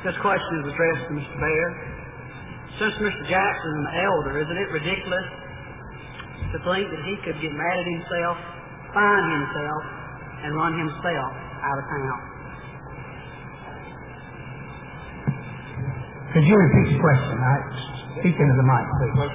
This question is addressed to Mr. Baer. Since Mr. Jackson is an elder, isn't it ridiculous to think that he could get mad at himself, fine himself, and run himself out of town? Could you repeat the question? Speak into the mic, please.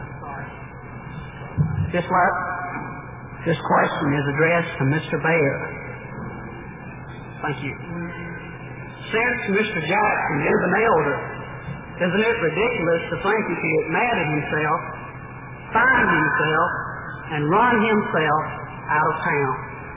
This question is addressed to Mr. Baer. Thank you. Since Mr. Jackson is an elder, isn't it ridiculous to think he could get mad at himself, fine himself, and run himself out of town?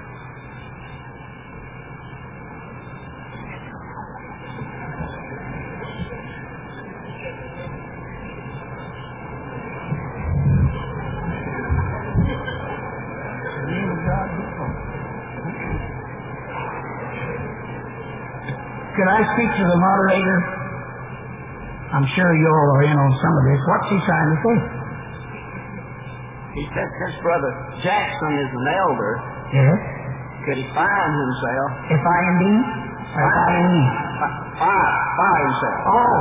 Could I speak to the moderator? I'm sure you all are in on some of this. What's he trying to say? He said his brother Jackson is an elder. Yes. Could he fine himself? F-I-N-D? Or F-I-N-E? Fire himself.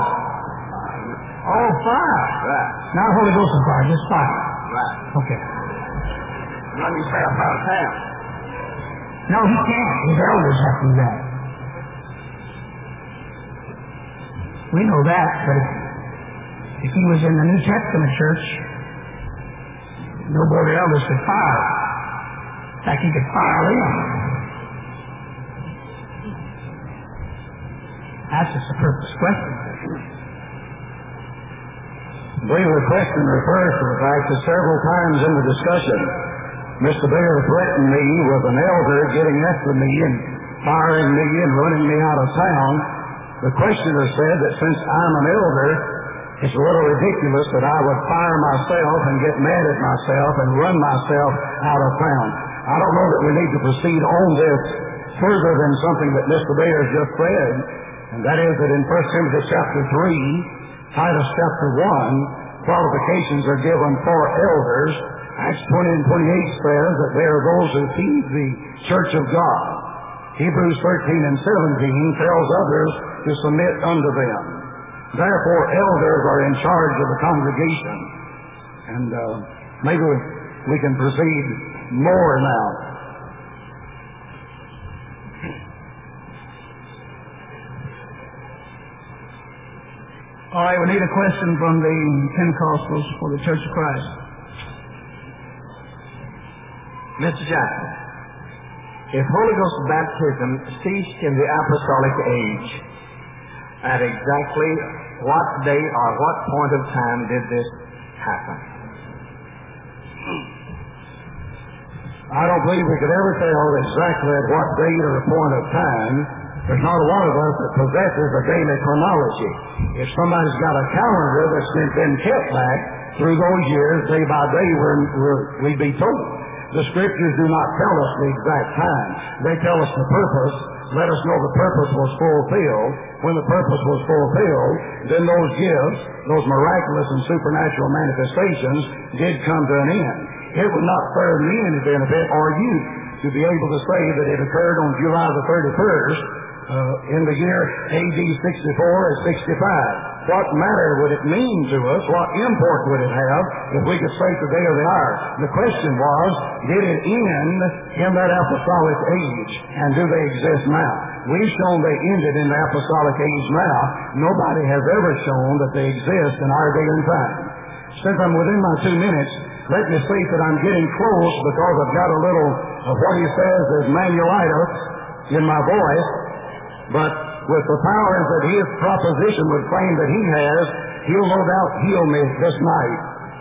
Oh, fire. Right. Not Holy Ghost and fire, just fire. Right. Okay. Run himself out of town. No, he can't. His elders have to do that. We know that, but if he was in the New Testament church, no board of elders could fire. In fact, he could fire them. That's a superfluous question. I believe the question refers to the fact that several times in the discussion, Mr. Baer threatened me with an elder getting after me and firing me and running me out of town. The questioner said that since I'm an elder, it's a little ridiculous that I would fire myself and get mad at myself and run myself out of town. I don't know that we need to proceed on this further than something that Mr. Baer just said, and that is that in 1 Timothy chapter 3, Titus chapter 1, qualifications are given for elders. Acts 20 and 28 says that they are those who feed the church of God. Hebrews 13 and 17 tells others to submit unto them. Therefore, elders are in charge of the congregation. And maybe we can proceed more now. All right, we need a question from the Pentecostals for the Church of Christ. Mr. Jackson, if Holy Ghost baptism ceased in the apostolic age, at exactly what day or what point of time did this happen? I don't believe we could ever tell exactly at what date or point of time. There's not one of us that possesses a daily chronology. If somebody's got a calendar that's been kept back through those years, day by day, we'd be told. The Scriptures do not tell us the exact time. They tell us the purpose. Let us know the purpose was fulfilled. When the purpose was fulfilled, then those gifts, those miraculous and supernatural manifestations did come to an end. It would not serve me any benefit or you to be able to say that it occurred on July the 31st in the year AD 64 or 65. What matter would it mean to us? What import would it have if we could say today or the hour? The question was, did it end in that apostolic age? And do they exist now? We've shown they ended in the apostolic age now. Nobody has ever shown that they exist in our day and time. Since I'm within my 2 minutes, let me state that I'm getting close because I've got a little of what he says is manulitis in my voice, but with the powers that his proposition would claim that he has, he'll no doubt heal me this night.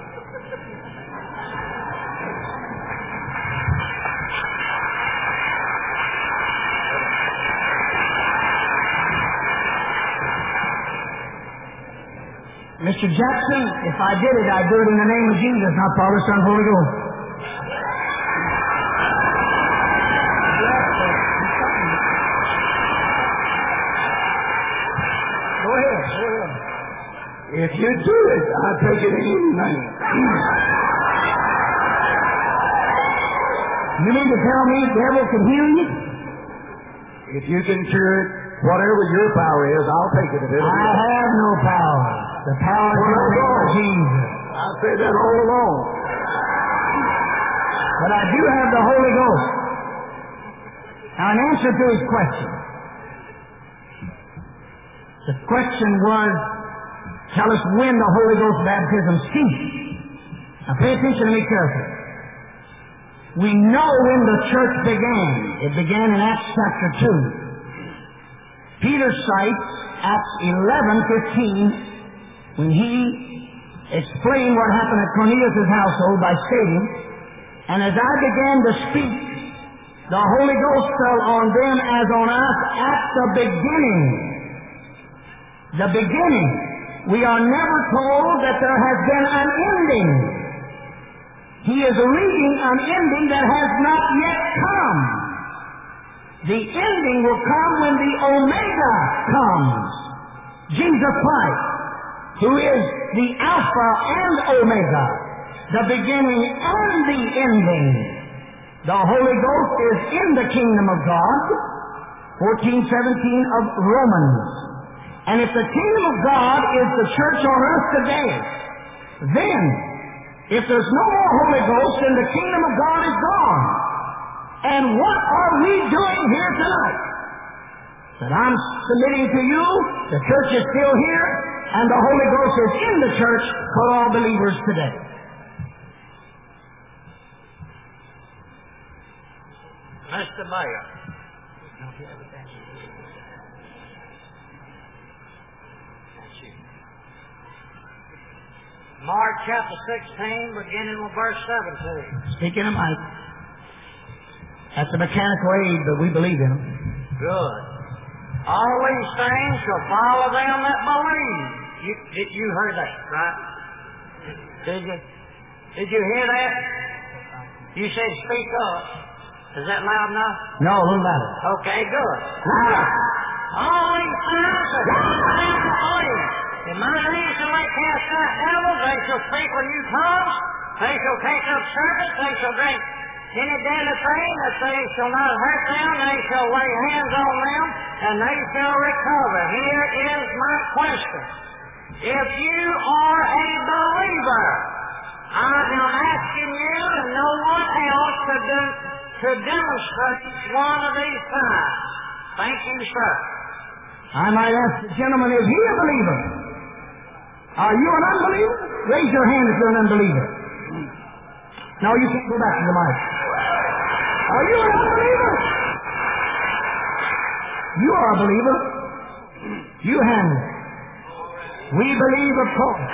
Mr. Jackson, if I did it, I'd do it in the name of Jesus, not Father, Son, Holy Ghost. Go ahead. If you do it, I'll take it in any name. You mean to tell me the devil can heal you? If you can cure it, Whatever your power is, I'll take it if it'll I have no power. The power is in the name of Jesus. I said that all along. But I do have the Holy Ghost. Now, in answer to his question, the question was, tell us when the Holy Ghost baptism ceased. Now, pay attention to me carefully. We know when the church began. It began in Acts chapter 2. Peter cites Acts 11:15 when he explained what happened at Cornelius' household by stating, and as I began to speak, the Holy Ghost fell on them as on us at the beginning. The beginning. We are never told that there has been an ending. He is reading an ending that has not yet come. The ending will come when the Omega comes. Jesus Christ, who is the Alpha and Omega, the beginning and the ending. The Holy Ghost is in the kingdom of God, 14:17 of Romans. And if the kingdom of God is the church on earth today, then if there's no more Holy Ghost, then the kingdom of God is gone. And what are we doing here tonight? That I'm submitting to you, the church is still here, and the Holy Ghost is in the church for all believers today. Mr. Mayor. Mark chapter 16, beginning with verse 17. Speaking of Mike, that's a mechanical aid, but we believe in him. Good. All these things shall follow them that believe. You heard that, right? Did you? Did you hear that? You said speak up. Is that loud enough? No, a little louder. Okay, good. All these things shall follow them that believe. In my name shall they cast out devils, they shall speak with new tongues, they shall take up serpents, they shall drink any deadly thing, that they shall not hurt them, they shall lay hands on them, and they shall recover. Here is my question. If you are a believer, I am asking you and no one else to demonstrate one of these signs. Thank you, sir. I might ask the gentleman, is he a believer? Are you an unbeliever? Raise your hand if you're an unbeliever. No, you can't go back to the mic. Are you an unbeliever? You are a believer. You handle it. We believe, of course.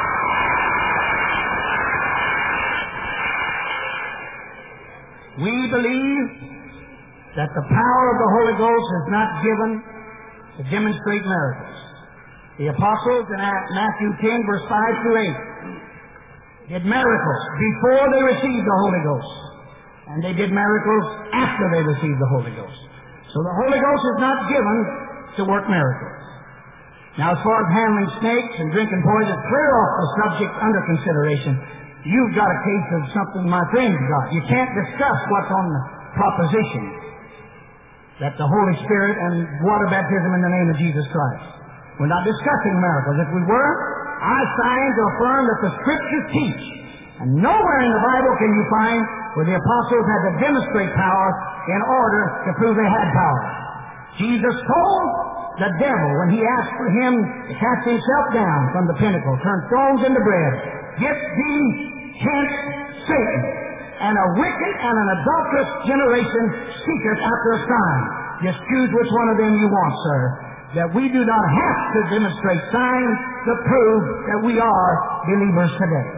We believe that the power of the Holy Ghost is not given to demonstrate miracles. The apostles in Matthew 10, verse 5 through 8, did miracles before they received the Holy Ghost. And they did miracles after they received the Holy Ghost. So the Holy Ghost is not given to work miracles. Now, as far as handling snakes and drinking poison, clear off the subject under consideration. You've got a case of something my friend's got. You can't discuss what's on the proposition. That the Holy Spirit and water baptism in the name of Jesus Christ. We're not discussing miracles. If we were, I sign to affirm that the Scriptures teach. And nowhere in the Bible can you find where the apostles had to demonstrate power in order to prove they had power. Jesus told the devil when he asked for him to cast himself down from the pinnacle, turn stones into bread, get thee hence, Satan, and a wicked and an adulterous generation seeketh after a sign. Just choose which one of them you want, sir. That we do not have to demonstrate signs to prove that we are believers today.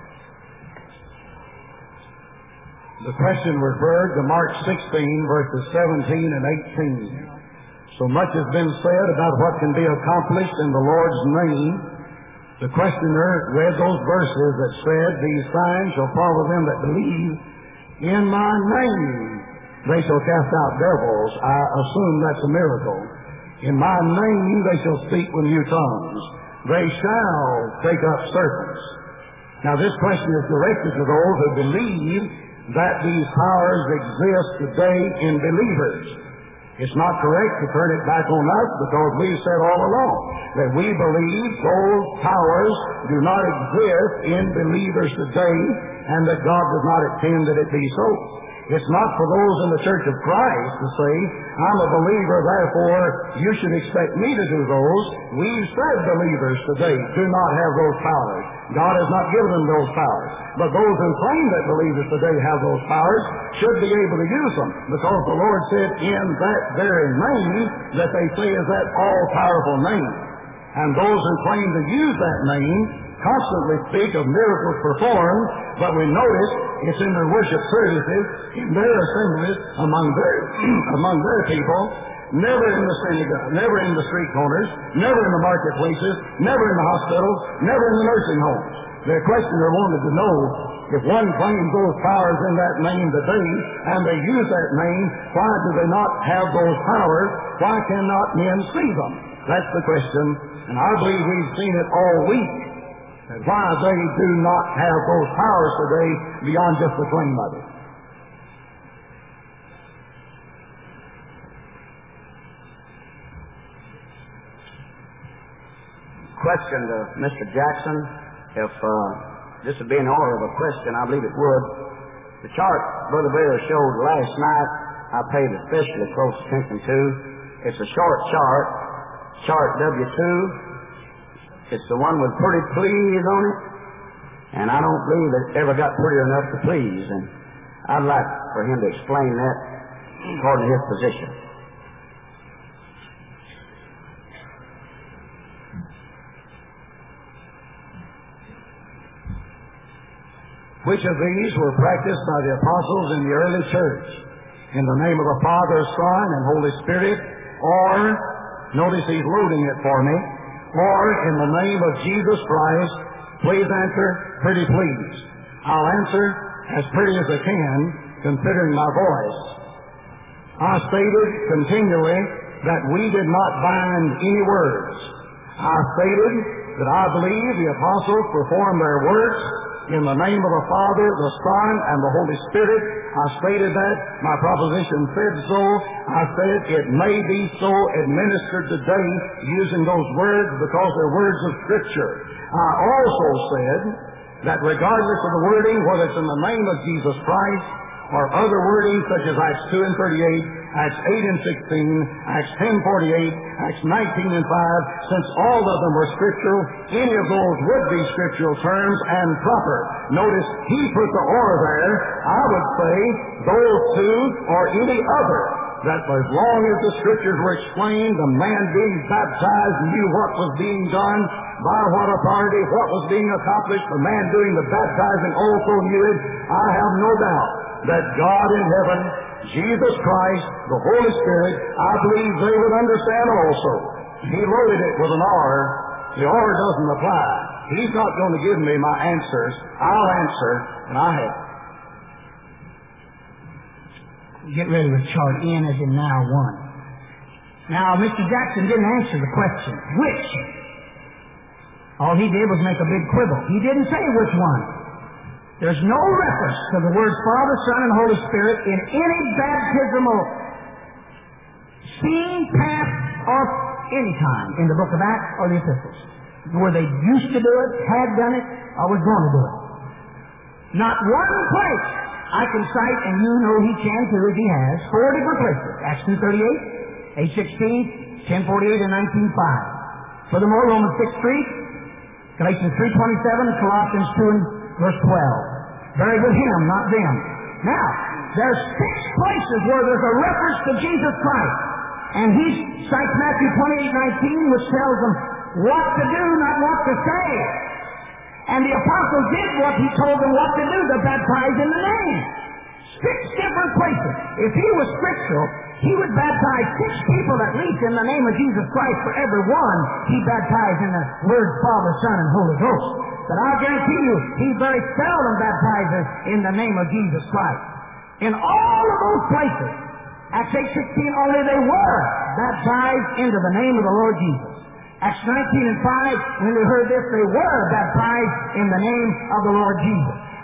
The question referred to Mark 16, verses 17 and 18. So much has been said about what can be accomplished in the Lord's name. The questioner read those verses that said, these signs shall follow them that believe. In my name they shall cast out devils. I assume that's a miracle. In my name they shall speak with new tongues. They shall take up serpents. Now this question is directed to those who believe that these powers exist today in believers. It's not correct to turn it back on us because we've said all along that we believe those powers do not exist in believers today and that God does not intend that it be so. It's not for those in the Church of Christ to say, I'm a believer, therefore you should expect me to do those. We've said believers today do not have those powers. God has not given them those powers. But those who claim that believers today have those powers should be able to use them, because the Lord said in that very name that they say is that all-powerful name. And those who claim to use that name constantly speak of miracles performed, but we notice it's in their worship services, in their assemblies, among their people, never in the synagogue, never in the street corners, never in the marketplaces, never in the hospitals, never in the nursing homes. Their questioner wanted to know, if one claims those powers in that name today, and they use that name, why do they not have those powers? Why cannot men see them? That's the question, and I believe we've seen it all week. And why they do not have those powers today beyond just the claim of it. Question to Mr. Jackson, if this would be in order of a question, I believe it would. The chart Brother Baylor showed last night, I paid especially close attention to. It's a short chart, chart W2. It's the one with pretty please on it, and I don't believe it ever got pretty enough to please, and I'd like for him to explain that according to his position. Which of these were practiced by the apostles in the early church? In the name of the Father, Son, and Holy Spirit, or, notice he's loading it for me, or in the name of Jesus Christ? Please answer, pretty please. I'll answer as pretty as I can, considering my voice. I stated continually that we did not bind any words. I stated that I believe the apostles performed their works in the name of the Father, the Son, and the Holy Spirit. I stated that. My proposition said so. I said it may be so administered today using those words because they're words of Scripture. I also said that regardless of the wording, whether it's in the name of Jesus Christ or other wording such as Acts 2 and 38, Acts 8 and 16, Acts 10:48, Acts 19 and 5, since all of them were scriptural, any of those would be scriptural terms and proper. Notice he put the or there. I would say those two or any other, that as long as the scriptures were explained, the man being baptized knew what was being done, by what authority, what was being accomplished, the man doing the baptizing also knew it. I have no doubt that God in heaven, Jesus Christ, the Holy Spirit, I believe they would understand also. He loaded it with an R. The R doesn't apply. He's not going to give me my answers. I'll answer, and I have. Get ready with chart N as in now 1. Now, Mr. Jackson didn't answer the question. Which? All he did was make a big quibble. He didn't say which one. There's no reference to the words Father, Son, and Holy Spirit in any baptismal scene, past, or any time in the book of Acts or the epistles. Where they used to do it, had done it, or was going to do it. Not one place I can cite, and you know he can too, if he has, 4 different places. Acts 2:38, 8:16, 10:48, and 19:5. Furthermore, Romans 6:3, Galatians 3:27, Colossians 2 and verse 12. Very good him, not them. Now, there's 6 places where there's a reference to Jesus Christ. And he cites Matthew 28:19, which tells them what to do, not what to say. And the apostles did what he told them what to do, to baptize in the name. 6 different places. If he was scriptural, he would baptize 6 people at least in the name of Jesus Christ. For every one, he baptized in the words Father, Son, and Holy Ghost. But I'll guarantee you, he very seldom baptizes in the name of Jesus Christ. In all of those places, Acts 8:16, only they were baptized into the name of the Lord Jesus. Acts 19 and 5, when they heard this, they were baptized in the name of the Lord Jesus.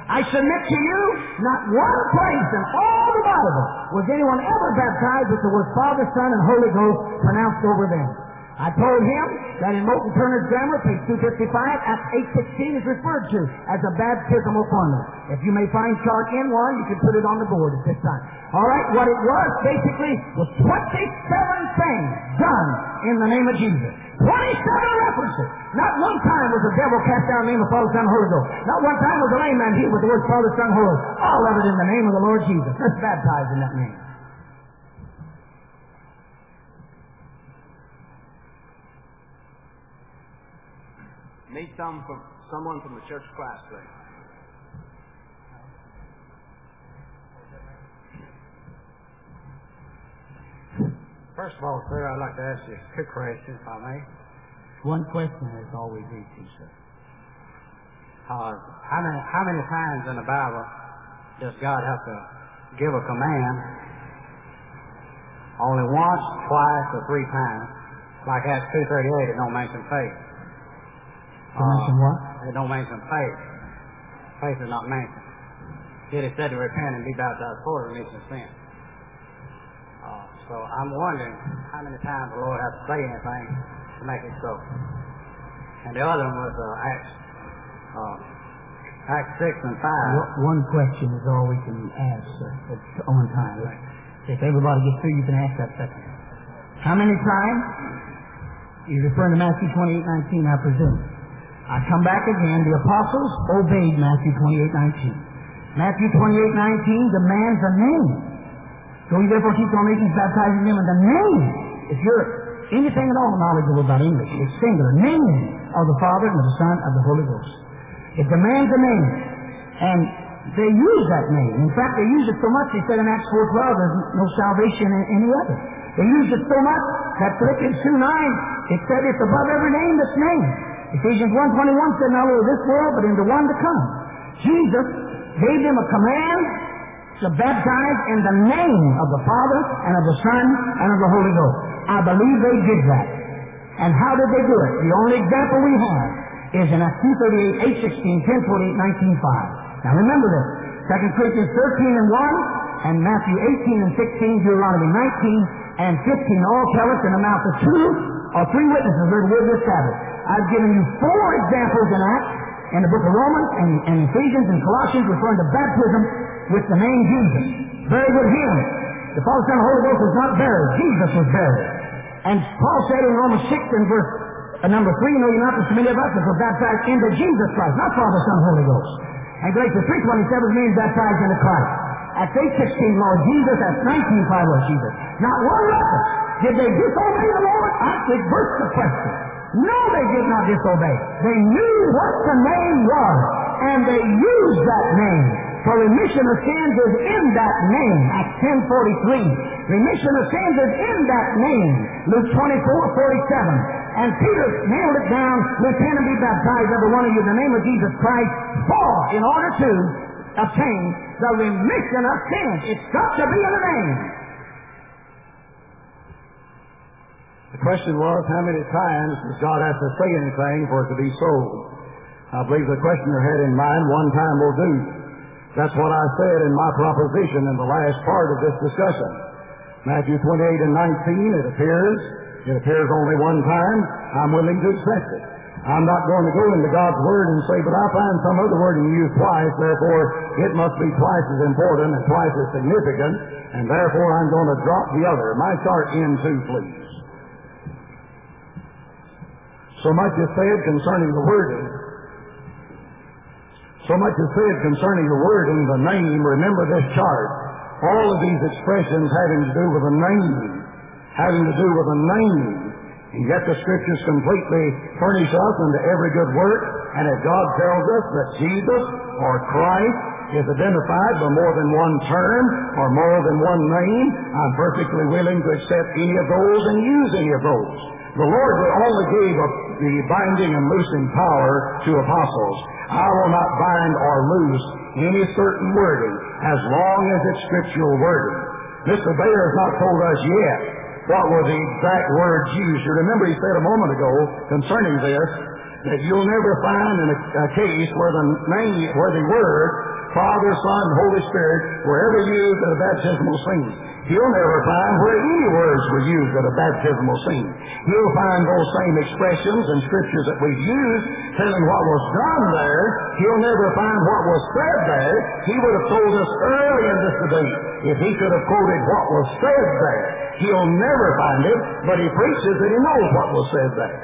I submit to you, not one place in all the Bible was anyone ever baptized with the word Father, Son, and Holy Ghost pronounced over them. I told him that in Moulton Turner's Grammar, page 255, Acts 8:16 is referred to as a baptismal formula. If you may find chart N1, you can put it on the board at this time. All right, what it was basically was 27 things done in the name of Jesus. 27 references. Not one time was the devil cast down in the name of Father, Son, and Holy Ghost. Not one time was the lame man healed with the word Father, Son, Holy Ghost. All of it in the name of the Lord Jesus. Let's baptize in that name. Need someone from the Church of Christ, please. First of all, sir, I'd like to ask you a quick question, if I may. One question is always easy, sir. How many times in the Bible does God have to give a command? Only once, twice, or 3 times. Like Acts 2:38, it don't mention faith. Mention what? It don't mention faith. Faith is not mentioned. Yet it said to repent and be baptized for the remission of sin. So I'm wondering how many times the Lord has to say anything to make it so. And the other one was Acts 6 and 5. One question is all we can ask, sir, at one time. If everybody gets through, you can ask that second. How many times? You're referring to Matthew 28:19, I presume. I come back again. The apostles obeyed Matthew 28:19. Matthew 28:19 demands a name. So you therefore teach all nations, baptizing them in the name. If you're anything at all knowledgeable about English, it's singular. Name of the Father and of the Son and of the Holy Ghost. It demands a name. And they use that name. In fact, they use it so much, they said in Acts 4:12, there's no salvation in any other. They used it so much that Philippians 2:9, it said it's above every name that's named. Ephesians 1:21 said, not only this world, but in the one to come. Jesus gave them a command to baptize in the name of the Father and of the Son and of the Holy Ghost. I believe they did that. And how did they do it? The only example we have is in Acts 2:38, 8:16, 10:48, 19:5. Now remember this. 2 Corinthians 13:1 and Matthew 18:16, Deuteronomy 19 and 15 all tell us in the mouth of 2 or 3 witnesses heard the word of Sabbath. I've given you 4 examples in Acts, in the book of Romans and Ephesians and Colossians referring to baptism with the name Jesus. Buried with Him. The Father, Son, and Holy Ghost was not buried. Jesus was buried. And Paul said in Romans 6 and verse number 3, know you not that so many of us that were baptized into Jesus Christ, not Father, Son, and Holy Ghost. And Galatians 3:27 means baptized into Christ. Acts 8:16, Lord Jesus. Acts 19:5, Lord Jesus. Not one reference. Did they disobey the Lord? I reverse the question. No, they did not disobey. They knew what the name was, and they used that name. For remission of sins is in that name. Acts 10:43. Remission of sins is in that name. Luke 24:47. And Peter nailed it down. Repent and be baptized, every one of you, in the name of Jesus Christ, in order to obtain the remission of sins. It's got to be in the name. The question was, how many times does God have to say anything for it to be so? I believe the questioner had in mind one time will do. That's what I said in my proposition in the last part of this discussion. Matthew 28 and 19, it appears only one time. I'm willing to accept it. I'm not going to go into God's Word and say, but I find some other word and use twice, therefore it must be twice as important and twice as significant, and therefore I'm going to drop the other. My chart N2, please. So much is said concerning the wording. So much is said concerning the wording, the name. Remember this chart. All of these expressions having to do with a name. Having to do with a name. And yet the Scriptures completely furnish us unto every good work. And if God tells us that Jesus or Christ is identified by more than one term or more than one name, I'm perfectly willing to accept any of those and use any of those. The Lord only gave the binding and loosing power to apostles. I will not bind or loose any certain wording as long as it's scriptural wording. Mr. Bayer has not told us yet what were the exact words used. You remember he said a moment ago concerning this that you'll never find in a case where the word Father, Son, and Holy Spirit were ever used at a baptismal scene. He'll never find where any words were used at a baptismal scene. He'll find those same expressions and scriptures that we've used telling what was done there. He'll never find what was said there. He would have told us early in this debate if he could have quoted what was said there. He'll never find it, but he preaches that he knows what was said there.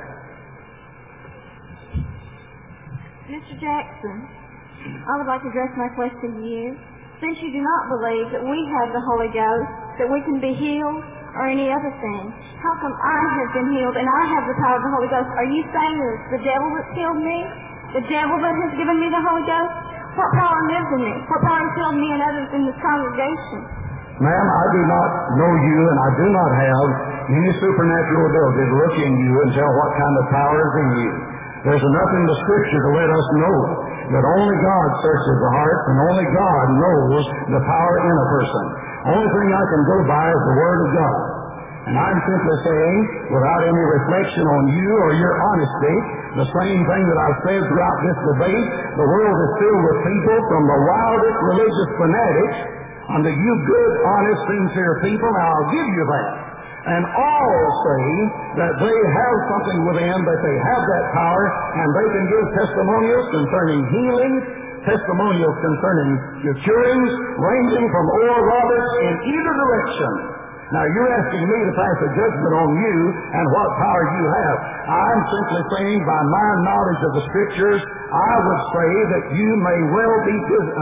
Mr. Jackson, I would like to address my question to you. Since you do not believe that we have the Holy Ghost, that we can be healed, or any other thing, how come I have been healed and I have the power of the Holy Ghost? Are you saying that it's the devil that's healed me? The devil that has given me the Holy Ghost? What power lives in me? What power has healed me and others in this congregation? Ma'am, I do not know you, and I do not have any supernatural ability to look in you and tell what kind of power is in you. There's enough in the Scripture to let us know that only God searches the heart, and only God knows the power in a person. Only thing I can go by is the Word of God. And I'm simply saying, without any reflection on you or your honesty, the same thing that I've said throughout this debate, the world is filled with people from the wildest religious fanatics unto you good, honest, sincere people. Now, I'll give you that. And all say that they have something within, that they have that power, and they can give testimonials concerning healing, testimonials concerning your curings, ranging from Oral Roberts in either direction. Now, you're asking me to pass a judgment on you and what power you have. I'm simply saying, by my knowledge of the Scriptures, I would say that you may well be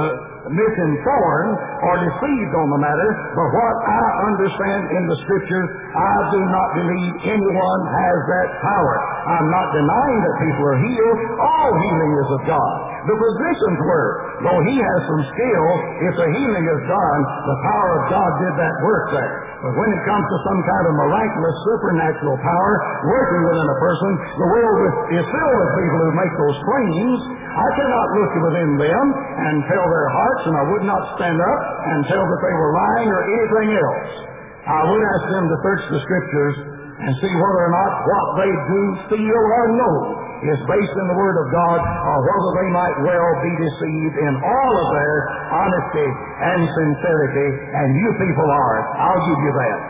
misinformed or deceived on the matter, but what I understand in the Scriptures, I do not believe anyone has that power. I'm not denying that people are healed. All healing is of God. The physician's word, though he has some skill, if the healing is done, the power of God did that work there. But when it comes to some kind of miraculous, supernatural power working within a person, the world is filled with people who make those claims. I cannot look within them and tell their hearts, and I would not stand up and tell that they were lying or anything else. I would ask them to search the Scriptures and see whether or not what they do, feel, or know is based in the Word of God, or whether they might well be deceived in all of their honesty and sincerity, and you people are. I'll give you that.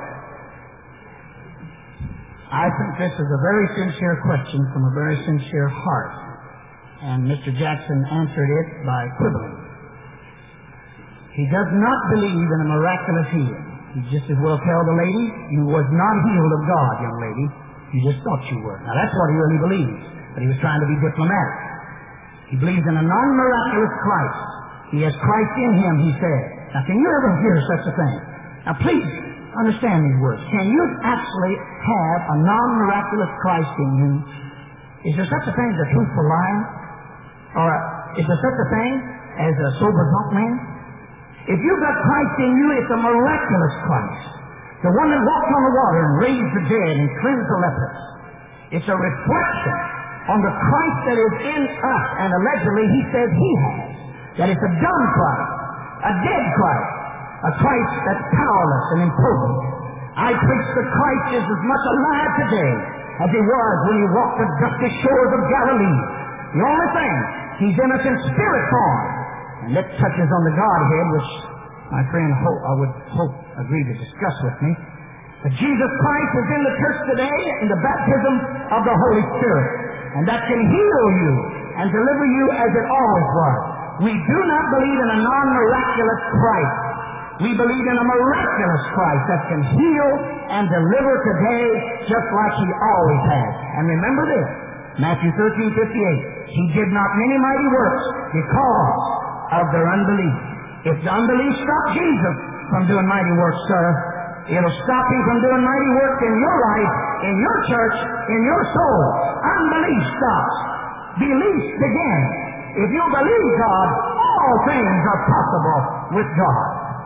I think this is a very sincere question from a very sincere heart, and Mr. Jackson answered it by quibbling. He does not believe in a miraculous healing. He just as well tell the lady, you was not healed of God, young lady. You just thought you were. Now that's what he really believes. But he was trying to be diplomatic. He believes in a non-miraculous Christ. He has Christ in him, he said. Now, can you ever hear such a thing? Now, please understand these words. Can you actually have a non-miraculous Christ in you? Is there such a thing as a truthful liar? Or is there such a thing as a sober drunk man? If you've got Christ in you, it's a miraculous Christ. The one that walked on the water and raised the dead and cleansed the lepers. It's a reflection on the Christ that is in us, and allegedly he says he has. That it's a dumb Christ, a dead Christ, a Christ that's powerless and impotent. I preach that Christ is as much alive today as he was when he walked the dusty shores of Galilee. The only thing, he's in us in spirit form. And that touches on the Godhead, which my friend I would hope agree to discuss with me. But Jesus Christ is in the church today in the baptism of the Holy Spirit. And that can heal you and deliver you as it always was. We do not believe in a non-miraculous Christ. We believe in a miraculous Christ that can heal and deliver today just like he always has. And remember this, Matthew 13:58. He did not many mighty works because of their unbelief. If the unbelief stopped Jesus from doing mighty works, sir, it'll stop him from doing mighty works in your life, in your church, in your soul. Unbelief stops. Belief begins. If you believe God, all things are possible with God.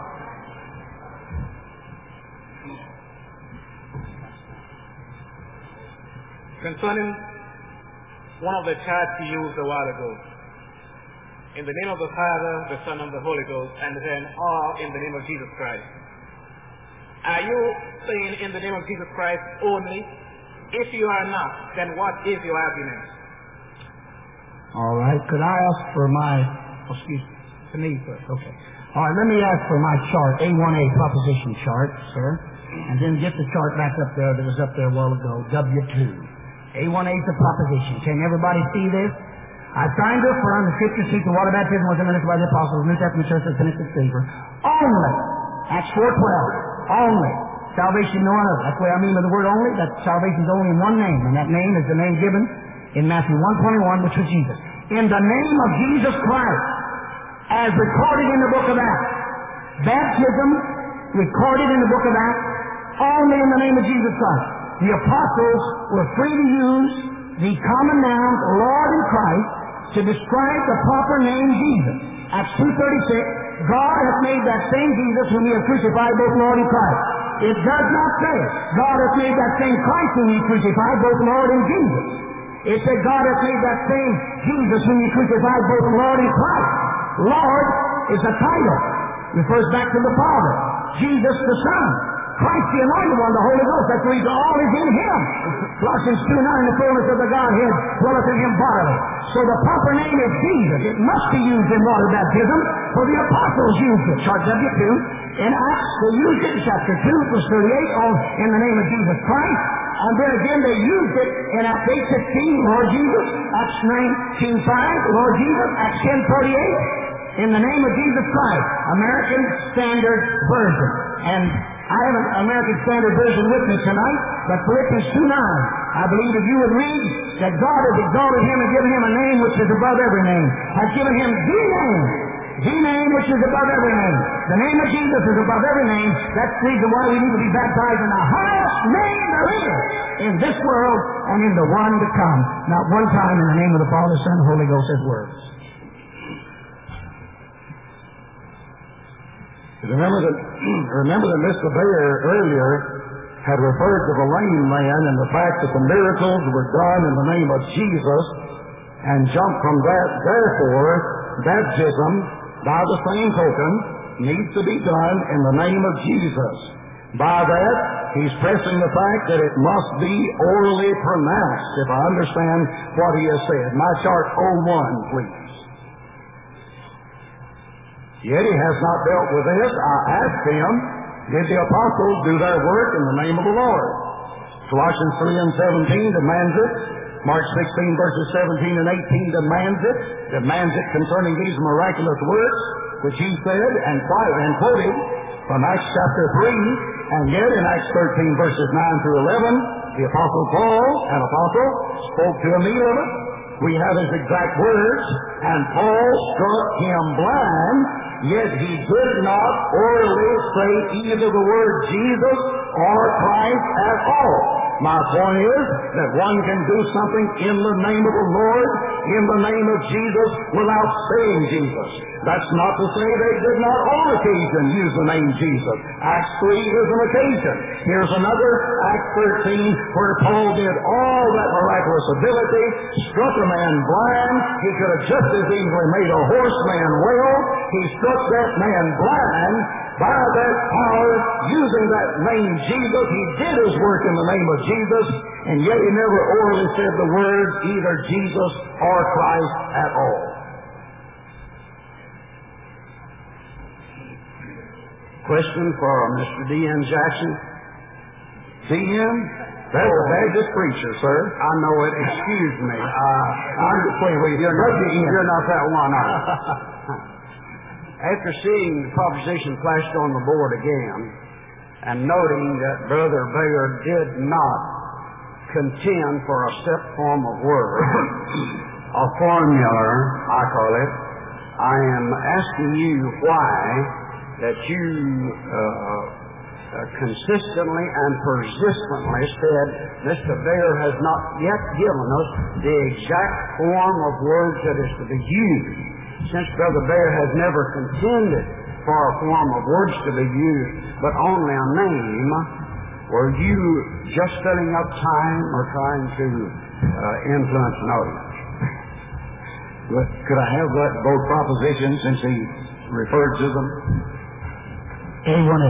Concerning one of the charts he used a while ago, in the name of the Father, the Son, and the Holy Ghost, and then all in the name of Jesus Christ. Are you saying in the name of Jesus Christ only? If you are not, then what is your argument? All right. Could I ask for my... excuse me. To me first, okay. All right, let me ask for my chart, A1A proposition chart, sir. And then get the chart back up there that was up there a while ago, W2. A1A is the proposition. Can everybody see this? I signed up for on the Scripture seat the water baptism was administered by the apostles, New Testament Church of Pentecost Believer. Only. Acts 4:12. Only. Salvation no other. That's what I mean by the word only. That salvation is only in one name, and that name is the name given in Matthew 1:21, which was Jesus. In the name of Jesus Christ, as recorded in the book of Acts. Baptism recorded in the book of Acts, only in the name of Jesus Christ. The apostles were free to use the common nouns Lord and Christ to describe the proper name Jesus. Acts 2:36, God hath made that same Jesus whom ye have crucified, both Lord and Christ. It does not say God hath made that same Christ whom ye crucified, both Lord and Jesus. It said God hath made that same Jesus whom ye crucified, both Lord and Christ. Lord is a title. Refers back to the Father. Jesus the Son. Christ the Anointed One, the Holy Ghost. That's the reason all is in Him. Colossians 2:9, the fullness of the Godhead dwelleth in Him bodily. So the proper name is Jesus. It must be used in water baptism, for the apostles used it. Chart W2. In Acts, they used it in chapter 2, verse 38, in the name of Jesus Christ. And then again they used it in Acts 8:16, Lord Jesus. Acts 19:5, Lord Jesus. Acts 10:48, in the name of Jesus Christ. American Standard Version. And I have an American Standard Version with me tonight, but Philippians 2:9, I believe if you would read that God has exalted Him and given Him a name which is above every name, has given Him the name which is above every name. The name of Jesus is above every name. That's the reason why we need to be baptized in the highest name there is in this world and in the one to come. Not one time in the name of the Father, Son, and Holy Ghost as words. Remember that Mr. Bayer earlier had referred to the lame man and the fact that the miracles were done in the name of Jesus, and jumped from that. Therefore, baptism, by the same token, needs to be done in the name of Jesus. By that, he's pressing the fact that it must be orally pronounced, if I understand what he has said. My chart 01, please. Yet he has not dealt with this. I asked him, did the apostles do their work in the name of the Lord? Colossians 3:17 demands it. Mark 16 verses 17 and 18 demands it concerning these miraculous works, which he said and quoted from Acts chapter 3, and yet in Acts 13 verses 9 through 11, the Apostle Paul, an apostle, spoke to him of it. We have his exact words, and Paul struck him blind, yet he did not orally say either the word Jesus or Christ at all. My point is that one can do something in the name of the Lord, in the name of Jesus, without saying Jesus. That's not to say they did not on occasion use the name Jesus. Acts 3 is an occasion. Here's another, Acts 13, where Paul did all that miraculous ability, struck a man blind. He could have just as easily made a horseman well. He struck that man blind. By that power, using that name Jesus, he did his work in the name of Jesus, and yet he never orally said the words either Jesus or Christ at all. Question for Mr. D.N. Jackson. D.N.? That's a Baptist preacher, sir. I know it. Excuse me. I'm just saying, you're not that one, are you? After seeing the proposition flashed on the board again, and noting that Brother Bayer did not contend for a set form of word, a formula, I call it, I am asking you why that you consistently and persistently said Mr. Bayer has not yet given us the exact form of words that is to be used. Since Brother Bayer has never contended for a form of words to be used, but only a name, were you just filling up time or trying to influence an audience? Could I have both propositions since he referred to them? A1A.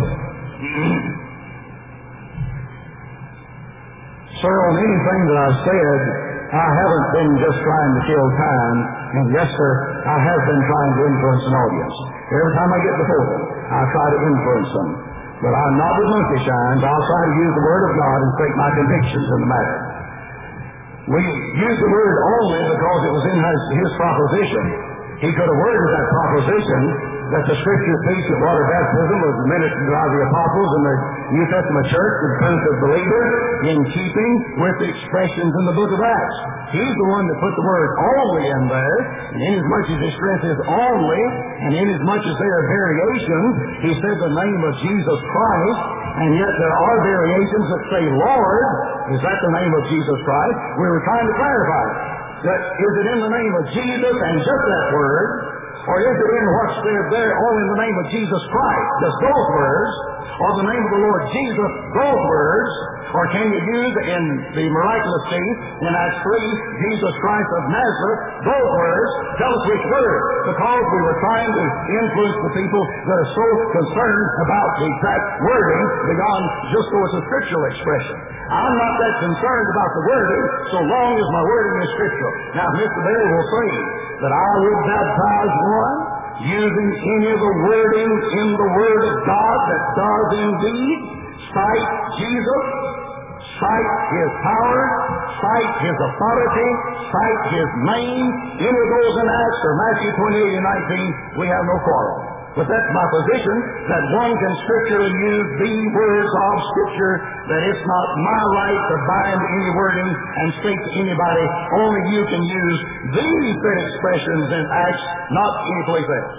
Sir, on anything that I said I haven't been just trying to kill time, and yes, sir, I have been trying to influence an audience. Every time I get before them, I try to influence them. But I'm not with monkey shines. I'll try to use the Word of God and state my convictions in the matter. We use the Word only because it was in his proposition. He could have worded that proposition that the Scripture speaks that water baptism was administered by the apostles in the New Testament church for the cleansing of the believer, in keeping with the expressions in the book of Acts. He's the one that put the word only in there, and inasmuch as his strength is only, and inasmuch as there are variations, he said the name of Jesus Christ, and yet there are variations that say Lord. Is that the name of Jesus Christ? We were trying to clarify that is it in the name of Jesus and just that word, or is it in what's said there all in the name of Jesus Christ, just those words, or the name of the Lord Jesus, those words, or can you use in the miraculous case in Acts 3, Jesus Christ of Nazareth, those words? Tell us which word, because we were trying to influence the people that are so concerned about the exact wording beyond just so it's a scriptural expression. I'm not that concerned about the wording so long as my wording is scriptural. Now, Mr. Bailey will say that I would baptize one using any of the wording in the Word of God that does indeed cite Jesus, cite His power, cite His authority, cite His name. Any of those in Acts or Matthew 28 and 19, we have no quarrel. But that's my position, that one can scripturally use the words of Scripture, that it's not my right to bind any wording and state to anybody, only you can use these said expressions in Acts, not any place else.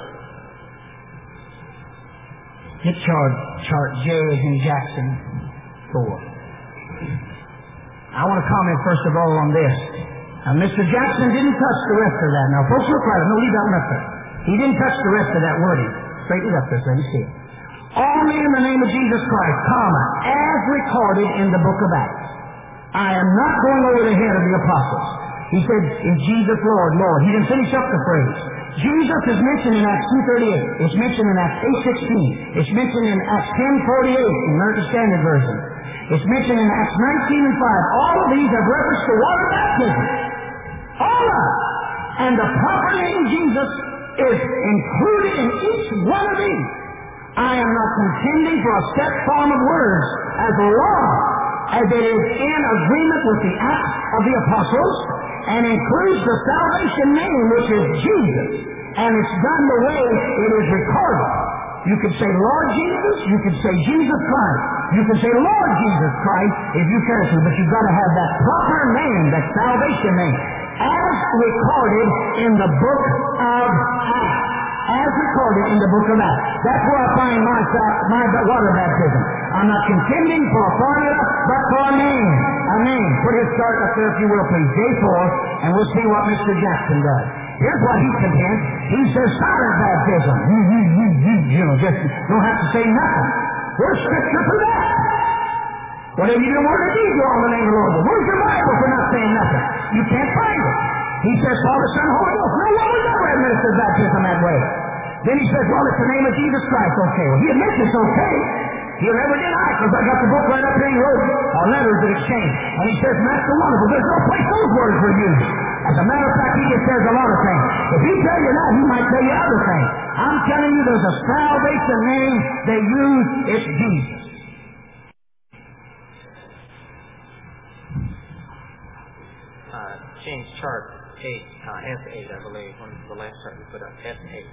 Hit chart J as in Jackson 4. I want to comment first of all on this. Now, Mr. Jackson didn't touch the rest of that. Now, folks, look right. No, leave that one up there. He didn't touch the rest of that wording. Straighten it up there so you see it. Only in the name of Jesus Christ, comma, as recorded in the book of Acts. I am not going over the head of the apostles. He said, in Jesus, Lord, Lord. He didn't finish up the phrase. Jesus is mentioned in Acts 2:38. It's mentioned in Acts 8:16. It's mentioned in Acts 10:48 in American Standard Version. It's mentioned in Acts 19 and 5. All of these have reference to water baptism. All of them. And the proper name Jesus is included in each one of these. I am not contending for a set form of words as long as it is in agreement with the Acts of the Apostles and includes the salvation name, which is Jesus, and it's done the way it is recorded. You can say Lord Jesus, you can say Jesus Christ, you can say Lord Jesus Christ if you care to, but you've got to have that proper name, that salvation name, as recorded in the book of Acts. As recorded in the book of Acts. That's where I find my water baptism. I'm not contending for a formula, but for a name. A name. Put his chart up there if you will, please. J4, and we'll see what Mr. Jackson does. Here's what he contends. He says silent baptism. Just don't have to say nothing. Where's Scripture for that? Whatever you don't want to do, you're on the name of the Lord. Where's your Bible for not saying nothing? You can't find it. He says, Father, Son, Holy Ghost. No one will ever administer baptism that way. Then he says, well, it's the name of Jesus Christ. Okay. Well, he admits it's okay. He'll never deny it, because I got the book right up here. He wrote letters that exchange. And he says, that's the wonderful. There's no place those words were used. As a matter of fact, he just says a lot of things. If he tell you that, he might tell you other things. I'm telling you, there's a salvation name they use. It's Jesus. Change chart 8, S8, I believe, one of the last chart we put up, S8.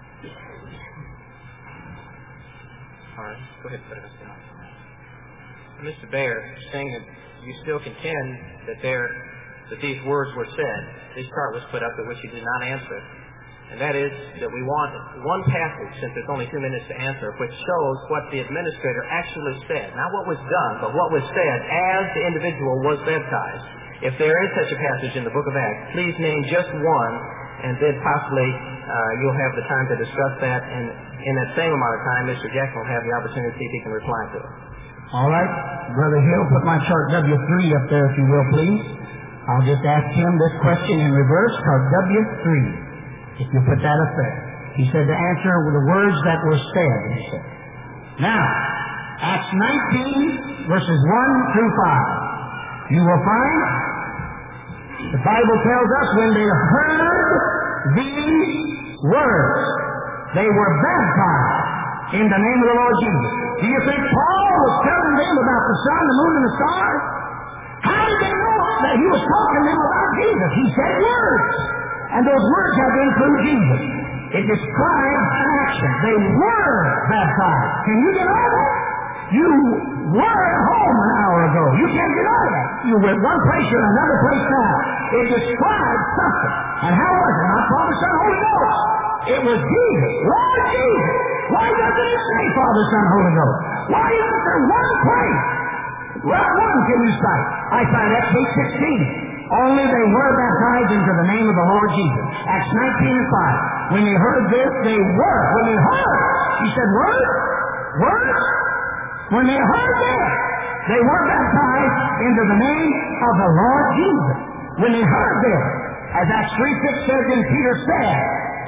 All right, go ahead and put it up there. Mr. Bayer, saying that you still contend that these words were said. This chart was put up at which you did not answer. And that is that we want one passage, since there's only 2 minutes to answer, which shows what the administrator actually said. Not what was done, but what was said as the individual was baptized. If there is such a passage in the book of Acts, please name just one, and then possibly you'll have the time to discuss that, and in that same amount of time, Mr. Jackson will have the opportunity to see if he can reply to it. All right. Brother Hill, put my chart W3 up there, if you will, please. I'll just ask him this question in reverse, chart W3. If you put that up there. He said to answer with the words that were said, he said. Now, Acts 19, verses 1 through 5. You will find The Bible tells us when they heard these words, they were baptized in the name of the Lord Jesus. Do you think Paul was telling them about the sun, the moon, and the stars? How did they know that he was talking to them about Jesus? He said words. And those words had to include Jesus. It describes action. They were baptized. Can you deny that? You were at home an hour ago. You can't deny that. You were at one place, you're in another place now. It describes something. And how was it? Not Father, Son, Holy Ghost. It was Jesus. Lord Jesus. Why doesn't it say Father, Son, Holy Ghost? Why isn't there one place? Well, one can you cite? I cite Acts 8:16. Only they were baptized into the name of the Lord Jesus. Acts 19:5. When they heard this, they were. When they heard, he said, words? Words? When they heard this, they were baptized into the name of the Lord Jesus. When they heard this, as Acts 3:6 says, and Peter said,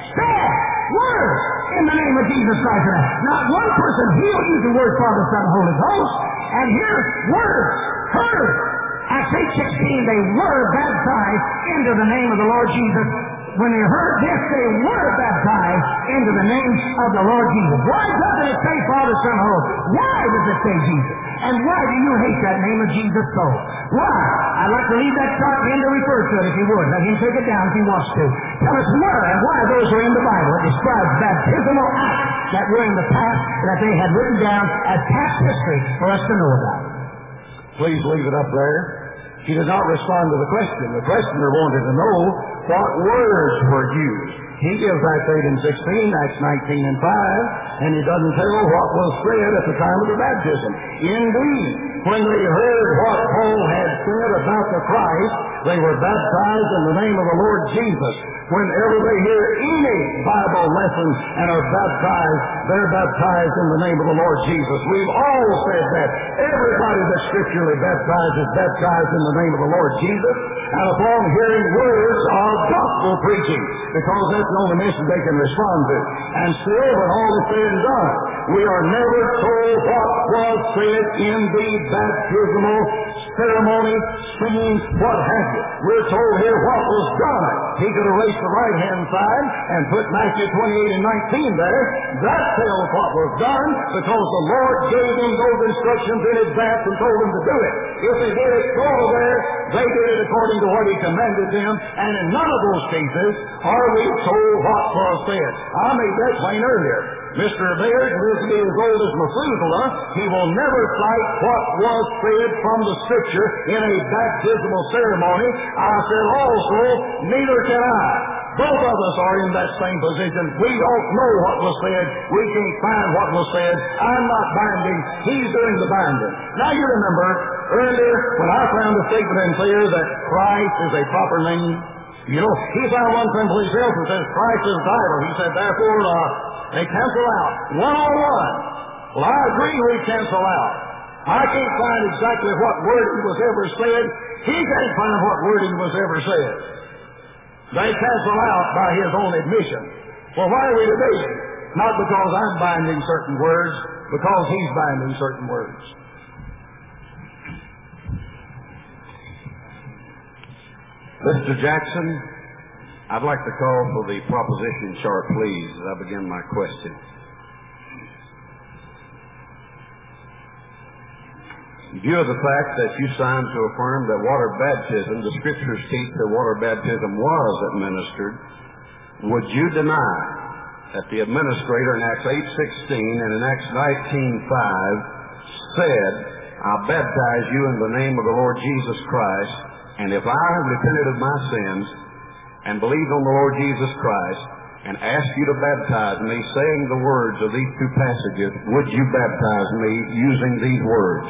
words in the name of Jesus Christ. Not one person healed using the word Father, Son, Holy Ghost. And here, words, heard. Acts 8:16, they were baptized into the name of the Lord Jesus. When they heard this, they were baptized into the name of the Lord Jesus. Why doesn't it say Father, Son, Holy? Why does it say Jesus? And why do you hate that name of Jesus so? Why? I'd like to leave that chart in to refer to it if you would. Let him take it down if he wants to. Tell us where and why those are in the Bible. It describes baptismal acts that were in the past that they had written down as past history for us to know about. Please leave it up there. He did not respond to the question. The questioner wanted to know what words were used. He gives Acts 8 and 16, Acts 19 and 5, and he doesn't tell what was said at the time of the baptism. Indeed, when they heard what Paul had said about the Christ, they were baptized in the name of the Lord Jesus. Whenever they hear any Bible lesson and are baptized, they're baptized in the name of the Lord Jesus. We've all said that. Everybody that's scripturally baptized is baptized in the name of the Lord Jesus, and upon hearing words of gospel preaching, because that's the only message they can respond to. And still, when all is said and done, we are never told what was said in the baptismal ceremony, scenes, what have you. We're told here what was done. He could erase the right-hand side and put Matthew 28 and 19 there. That tells what was done, because the Lord gave them those instructions in advance and told them to do it. If they did it over there, they did it according to what He commanded them, and in none of those cases are we told what was said. I made that plain earlier. Mr. Baird lives to be as old as Methuselah. He will never cite what was said from the Scripture in a baptismal ceremony. I said also, neither can I. Both of us are in that same position. We don't know what was said. We can't find what was said. I'm not binding. He's doing the binding. Now you remember, earlier when I found a statement in clear that Christ is a proper name, you know, he found one someplace else and says Christ is the title. He said, therefore, they cancel out. 101. Well, I agree we cancel out. I can't find exactly what wording was ever said. He can't find what wording was ever said. They cancel out by his own admission. Well, why are we debating? Not because I'm binding certain words, because he's binding certain words. Mr. Jackson, I'd like to call for the proposition chart, please, as I begin my question. In view of the fact that you signed to affirm that water baptism, the Scriptures teach that water baptism was administered, would you deny that the administrator in Acts 8:16 and in Acts 19:5 said, I baptize you in the name of the Lord Jesus Christ, and if I have repented of my sins and believed on the Lord Jesus Christ and asked you to baptize me, saying the words of these two passages, would you baptize me using these words?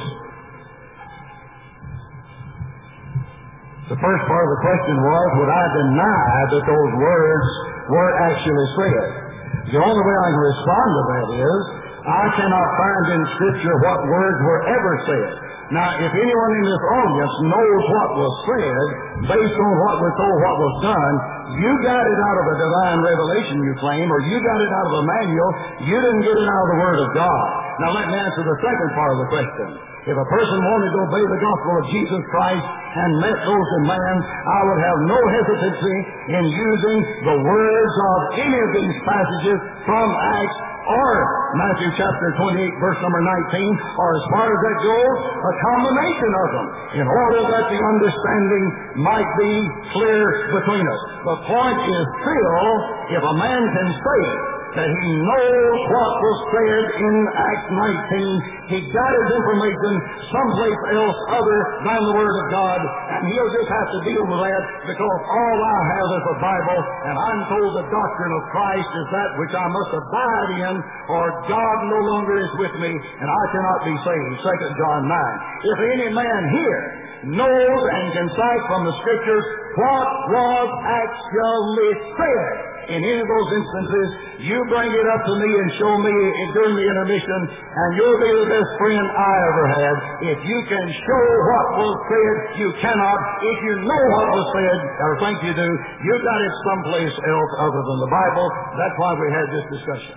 The first part of the question was, would I deny that those words were actually said? The only way I can respond to that is, I cannot find in Scripture what words were ever said. Now, if anyone in this audience knows what was said, based on what we're told what was done, you got it out of a divine revelation, you claim, or you got it out of a manual. You didn't get it out of the Word of God. Now, let me answer the second part of the question. If a person wanted to obey the gospel of Jesus Christ and met those demands, I would have no hesitancy in using the words of any of these passages from Acts or Matthew chapter 28, verse number 19, or as far as that goes, a combination of them, in order that the understanding might be clear between us. The point is still, if a man can say that he knows what was said in Acts 19, he got his information someplace else other than the Word of God, and he'll just have to deal with that, because all I have is a Bible, and I'm told the doctrine of Christ is that which I must abide in, or God no longer is with me, and I cannot be saved. 2 John 9. If any man here knows and can cite from the Scriptures what was actually said in any of those instances, you bring it up to me and show me during the intermission, and you'll be the best friend I ever had. If you can show what was said, you cannot. If you know what was said, or think you do, you got it someplace else other than the Bible. That's why we had this discussion.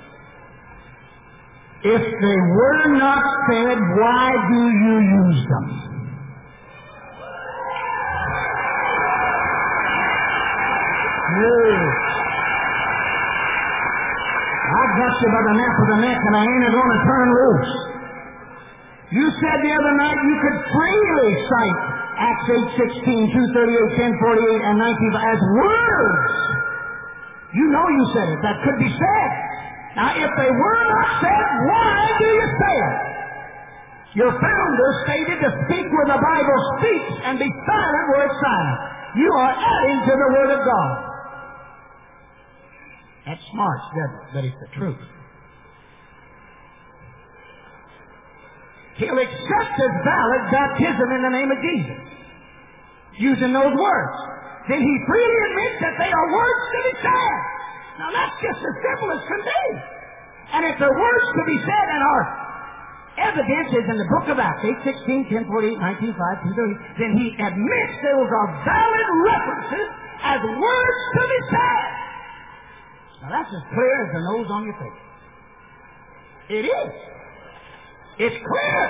If they were not said, why do you use them? I got you by the nape of the neck, and I ain't going to turn loose. You said the other night you could freely cite Acts 8:16, 2:38, 10:48, and 19 as words. You know you said it. That could be said. Now, if they were not said, why do you say it? Your founder stated to speak where the Bible speaks and be silent where it's silent. You are adding to the Word of God. That's smart, but it's the truth. He'll accept as valid baptism in the name of Jesus, using those words. Then he freely admits that they are words to be said. Now that's just as simple as can be. And if they're words to be said and our evidence is in the book of Acts, 8:16, 10:48, 19:5, 2:30, then he admits those are valid references as words to be said. Now that's as clear as the nose on your face. It is. It's clear.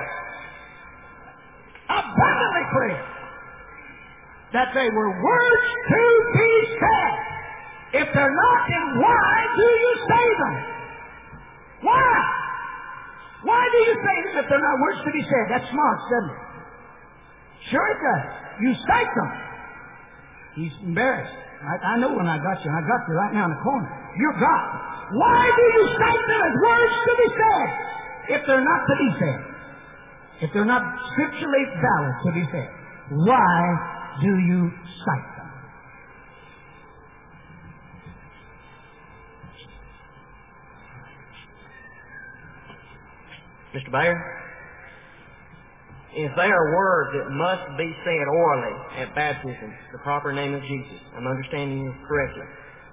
Abundantly clear. That they were words to be said. If they're not, then why do you say them? Why? Why do you say them if they're not words to be said? That's smart, doesn't it? Sure it does. You cite them. He's embarrassed. I know when I got you, and I got you right now in the corner. You're God. Why do you cite them as words to be said if they're not to be said? If they're not scripturally valid to be said, why do you cite them? Mr. Bayer, if they are words that must be said orally at baptism, the proper name of Jesus, I'm understanding you correctly,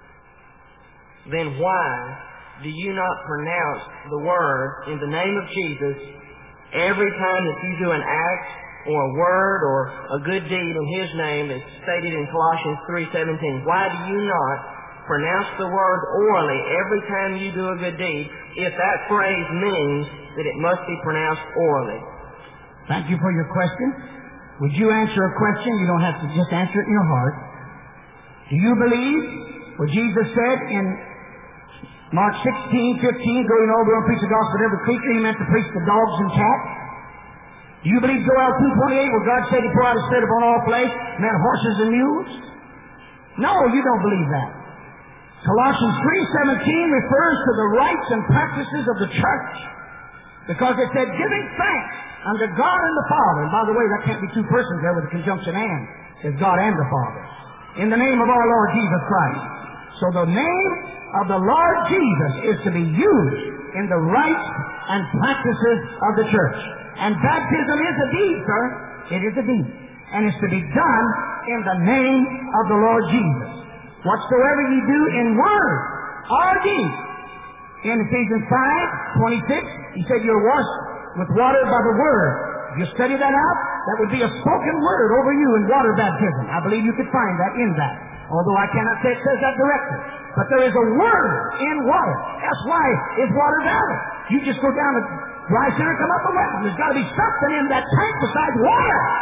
then why do you not pronounce the word in the name of Jesus every time that you do an act or a word or a good deed in His name that's stated in Colossians 3:17? Why do you not pronounce the word orally every time you do a good deed if that phrase means that it must be pronounced orally? Thank you for your question. Would you answer a question? You don't have to just answer it in your heart. Do you believe what Jesus said in Mark 16:15, go ye all and preach the gospel to every creature? He meant to preach to dogs and cats. Do you believe Joel 2:28, where God said He poured out His Spirit upon all flesh, meant horses and mules? No, you don't believe that. Colossians 3:17 refers to the rights and practices of the church, because it said, giving thanks unto God and the Father. And by the way, that can't be two persons there with a conjunction and. It's God and the Father. In the name of our Lord Jesus Christ. So the name of the Lord Jesus is to be used in the rites and practices of the church. And baptism is a deed, sir. It is a deed. And it's to be done in the name of the Lord Jesus. Whatsoever ye do in word or deed. In Ephesians 5:26, he said you're washed with water by the word. If you study that out, that would be a spoken word over you in water baptism. I believe you could find that in that. Although I cannot say it says that directly. But there is a word in water. That's why it's water valid. You just go down the dry center and come up a well. There's got to be something in that tank besides water.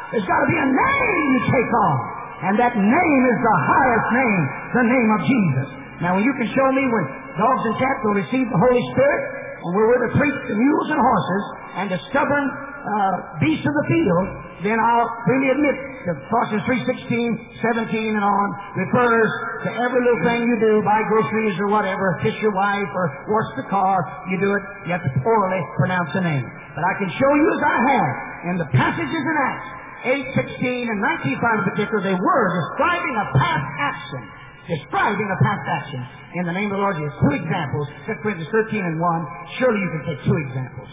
There's got to be a name you take on. And that name is the highest name, the name of Jesus. Now, when you can show me when dogs and cats will receive the Holy Spirit, and we're with the priests and mules and horses, and the stubborn beasts of the field, then I'll freely admit that Colossians 3:16, 17, and on refers to every little thing you do, buy groceries or whatever, kiss your wife or wash the car, you do it, you have to orally pronounce the name. But I can show you as I have in the passages in Acts 8:16 and 19:5 in particular, they were describing a past action. Describing a past action in the name of the Lord Jesus. 2 examples, 2 Corinthians 13 and 1. Surely you can take 2 examples.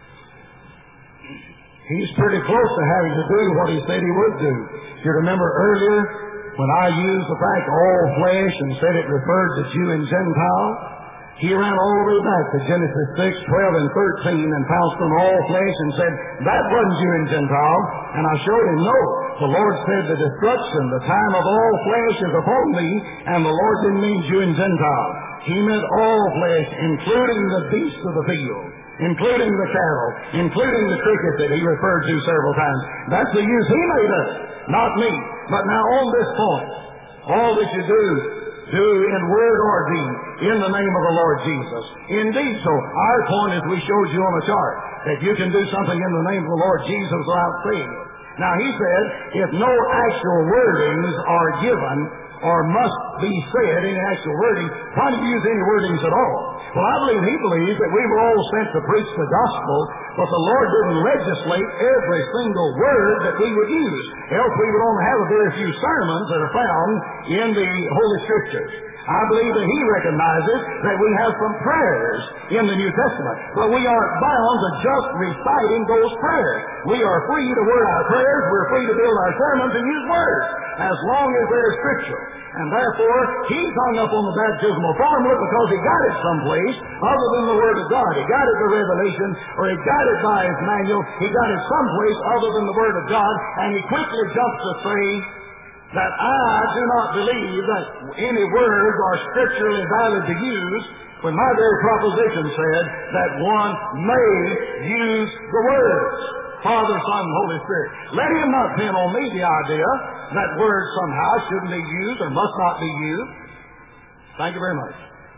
He's pretty close to having to do what he said he would do. You remember earlier when I used the fact all flesh and said it referred to Jew and Gentile? He ran all the way back to Genesis 6, 12, and 13 and pounced on all flesh and said, that wasn't Jew and Gentile. And I showed him, no. The Lord said the destruction, the time of all flesh is upon me, and the Lord didn't mean Jew and Gentile. He meant all flesh, including the beasts of the field, including the cattle, including the cricket that he referred to several times. That's the use he made of it, not me. But now on this point, all that you do in word or deed, in the name of the Lord Jesus. Indeed so. Our point is we showed you on the chart that you can do something in the name of the Lord Jesus without saying it. Now he said, if no actual wordings are given or must be said, any actual wording, why do you use any wordings at all? Well, I believe he believes that we were all sent to preach the gospel, but the Lord didn't legislate every single word that we would use. Else we would only have a very few sermons that are found in the Holy Scriptures. I believe that he recognizes that we have some prayers in the New Testament, but we aren't bound to just reciting those prayers. We are free to word our prayers, we're free to build our sermons and use words, as long as they're scriptural. And therefore, he's hung up on the baptismal formula because he got it someplace other than the Word of God. He got it by Revelation, or he got it by his manual. He got it someplace other than the Word of God, and he quickly jumps to say that I do not believe that any words are scripturally valid to use, when my very proposition said that one may use the words. Father, Son, Holy Spirit. Let him not pin on me the idea that words somehow shouldn't be used or must not be used. Thank you very much.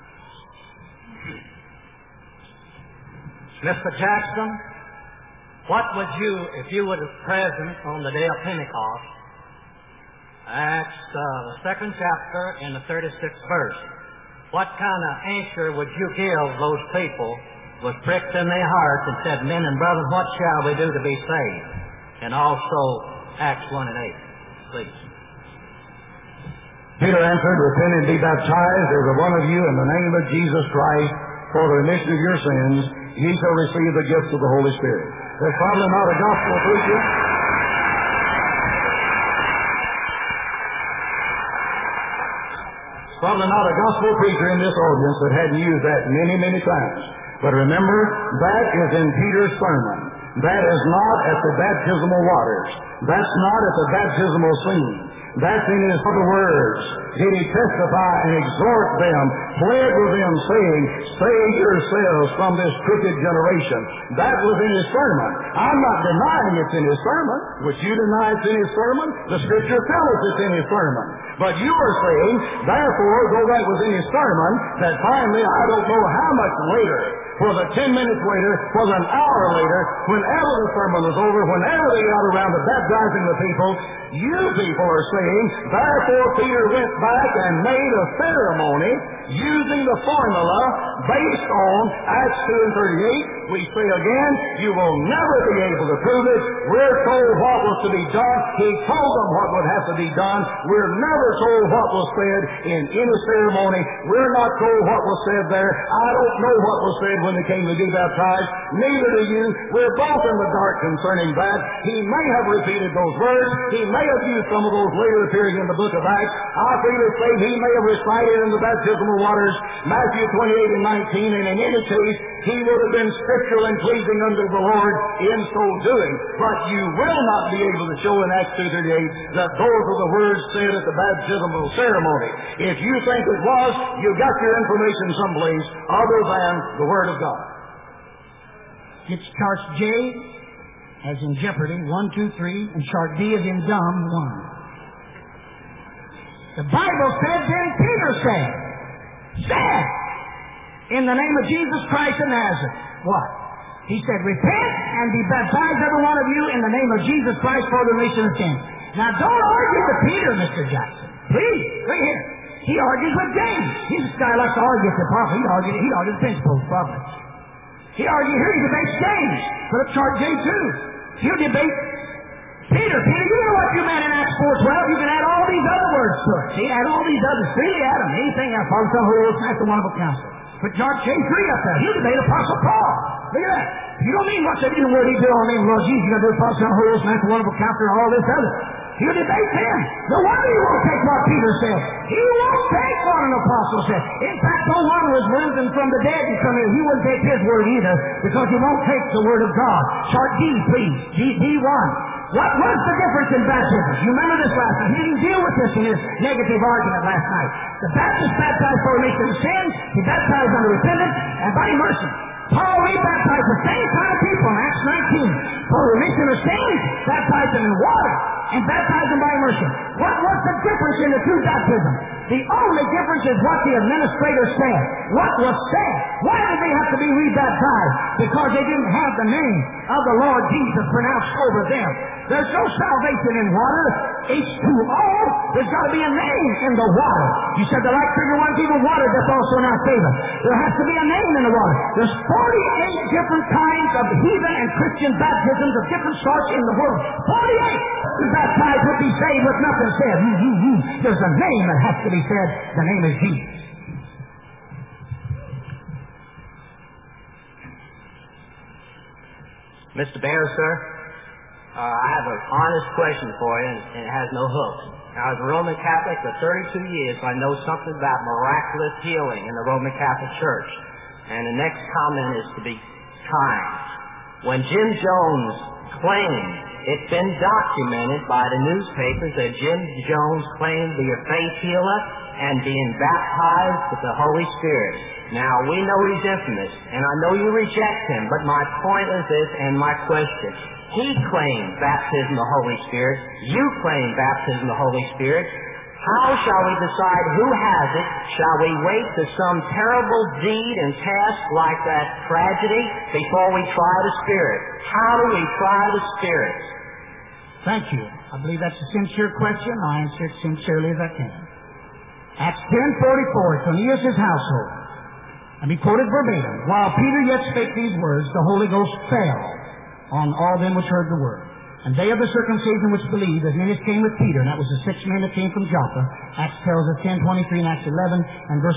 Mr. Jackson, what would you, if you were present on the day of Pentecost, Acts the 2nd chapter in the 36th verse, what kind of answer would you give those people was pricked in their hearts and said, men and brothers, what shall we do to be saved? And also Acts 1 and 8, please. Peter answered, repent and be baptized, every one of you, in the name of Jesus Christ, for the remission of your sins. Ye shall receive the gift of the Holy Spirit. There's probably not a gospel preacher. Probably not a gospel preacher in this audience that hadn't used that many, many times. But remember, that is in Peter's sermon. That is not at the baptismal waters. That's not at the baptismal scene. That's in his other words. Did he testify and exhort them, plead with them, saying, save yourselves from this crooked generation. That was in his sermon. I'm not denying it's in his sermon. Would you deny it's in his sermon? The Scripture tells us it's in his sermon. But you are saying, therefore, though that was in his sermon, that finally, I don't know how much later, was it 10 minutes later, was an hour later, whenever the sermon was over, whenever they got around to baptizing the people, you people are saying, therefore Peter went back and made a ceremony using the formula based on Acts 2 and 38. We say again, you will never be able to prove it. We're told what was to be done. He told them what would have to be done. We're never told what was said in any ceremony. We're not told what was said there. I don't know what was said when they came to be baptized. Neither do you. We're both in the dark concerning that. He may have repeated those words. He may have used some of those later appearing in the book of Acts. I freely say he may have recited in the baptismal waters Matthew 28 and 19, and in any case, he would have been scriptural and pleasing unto the Lord in so doing. But you will not be able to show in Acts 2:38 that those are the words said at the baptismal ceremony. If you think it was, you got your information someplace other than the Word of God. It's Charles J. as in jeopardy, 1, 2, 3, and chart D as in dumb, 1. The Bible said, then Peter said, in the name of Jesus Christ of Nazareth. What? He said, repent and be baptized, every one of you, in the name of Jesus Christ for the remission of sins. Now, don't argue with Peter, Mr. Jackson. Please, look here. He argues with James. He's a guy who likes to argue with the prophet. He argues principles, prophets. He argues here, he debates James. Put up chart J2. He'll debate Peter. Peter, you know what you meant in Acts 4:12? You can add all these other words to it. See, add all these others. Freely add them. Anything else. Father, Son, Holy Ghost, that's the wonderful counsel. Put chart J3 up there. He'll debate Apostle Paul. Look at that. You don't mean what's the word he did on the name of Lord Jesus. You got to do Father, Son, Holy Ghost, that's the wonderful counsel, and all this other. He'll debate him. No wonder he won't take what Peter said. He won't take what an apostle said. In fact, no one was risen from the dead and come here. He wouldn't take his word either, because he won't take the word of God. Chart D, please. D1. What was the difference in baptism? You remember this last night. He didn't deal with this in his negative argument last night. The Baptist baptized for remission of sins. He baptized under repentance and by immersion. Paul rebaptized the same kind of people in Acts 19 for remission of sins, baptized them in water, and baptized them by immersion. What was the difference in the two baptisms? The only difference is what the administrator said. What was said? Why did they have to be rebaptized? Because they didn't have the name of the Lord Jesus pronounced over them. There's no salvation in water. H2O. There's got to be a name in the water. You said the right figure one people water, that's also not saving. There has to be a name in the water. There's 48 different kinds of heathen and Christian baptisms of different sorts in the world. 48! The baptized would be saved with nothing said. There's a name that has to be said. The name is Jesus. Mr. Bear, sir, I have an honest question for you, and it has no hook. Now, as a Roman Catholic for 32 years, I know something about miraculous healing in the Roman Catholic Church. And the next comment is to be kind. When Jim Jones claimed, it's been documented by the newspapers that Jim Jones claimed to be a faith healer and being baptized with the Holy Spirit. Now, we know he's infamous, and I know you reject him, but my point is this, and my question. He claimed baptism of the Holy Spirit. You claim baptism of the Holy Spirit. How shall we decide who has it? Shall we wait to some terrible deed and task like that tragedy before we try the Spirit? How do we try the Spirit? Thank you. I believe that's a sincere question. I'll answer it sincerely as I can. Acts 10:44, Cornelius' household. Let me quote it verbatim. While Peter yet spake these words, the Holy Ghost fell on all them which heard the word. And they of the circumcision which believed, as many as came with Peter, and that was the 6 men that came from Joppa. Acts tells us 10:23 and Acts 11 and verse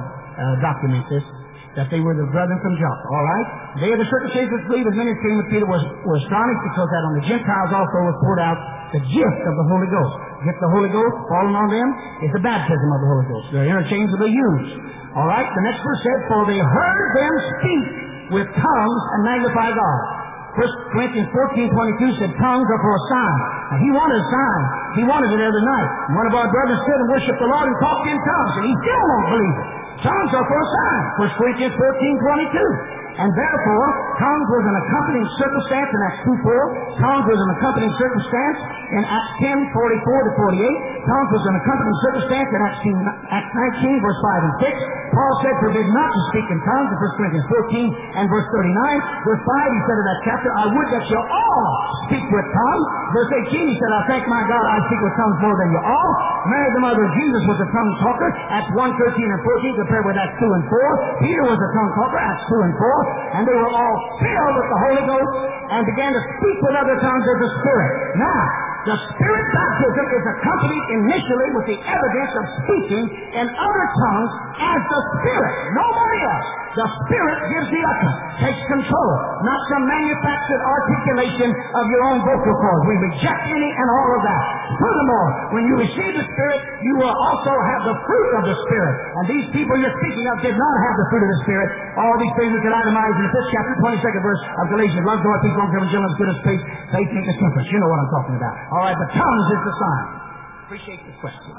12 document this, that they were the brethren from Joppa. All right? They of the circumcision which believed, as many as came with Peter, were astonished, because that on the Gentiles also was poured out the gift of the Holy Ghost. The gift of the Holy Ghost falling on them is the baptism of the Holy Ghost. They're interchangeably used. All right? The next verse said, for they heard them speak with tongues and magnify God. 1 Corinthians 14:22 said tongues are for a sign. And he wanted a sign. He wanted it every night. And one of our brothers stood and worshiped the Lord and talked in tongues, and he still won't believe it. Tongues are for a sign. 1 Corinthians 14:22. And therefore, tongues was an accompanying circumstance in Acts 2:4. Tongues was an accompanying circumstance in Acts 10:44-48. Tongues was an accompanying circumstance in Acts 19, verse 5 and 6. Paul said, forbid not to speak in tongues in 1 Corinthians 14 and verse 39. Verse 5, he said in that chapter, I would that you all speak with tongues. Verse 18, he said, I thank my God I speak with tongues more than you all. Mary, the mother of Jesus, was a tongue talker. Acts 1:13 and 14 compared with Acts 2 and 4. Peter was a tongue talker. Acts 2 and 4. And they were all filled with the Holy Ghost and began to speak with other tongues of the Spirit. Now, the Spirit baptism is accompanied initially with the evidence of speaking in other tongues as the Spirit. Nobody else. The Spirit gives the utterance, takes control, not some manufactured articulation of your own vocal cords. We reject any and all of that. Furthermore, when you receive the Spirit, you will also have the fruit of the Spirit. And these people you're speaking of did not have the fruit of the Spirit. All these things we can itemize in the 5th chapter, 22nd verse of Galatians. Love, joy, peace, long-term, gentleness, goodness, faith, meekness, temperance. You know what I'm talking about. All right, but tongues is the sign. Appreciate the question.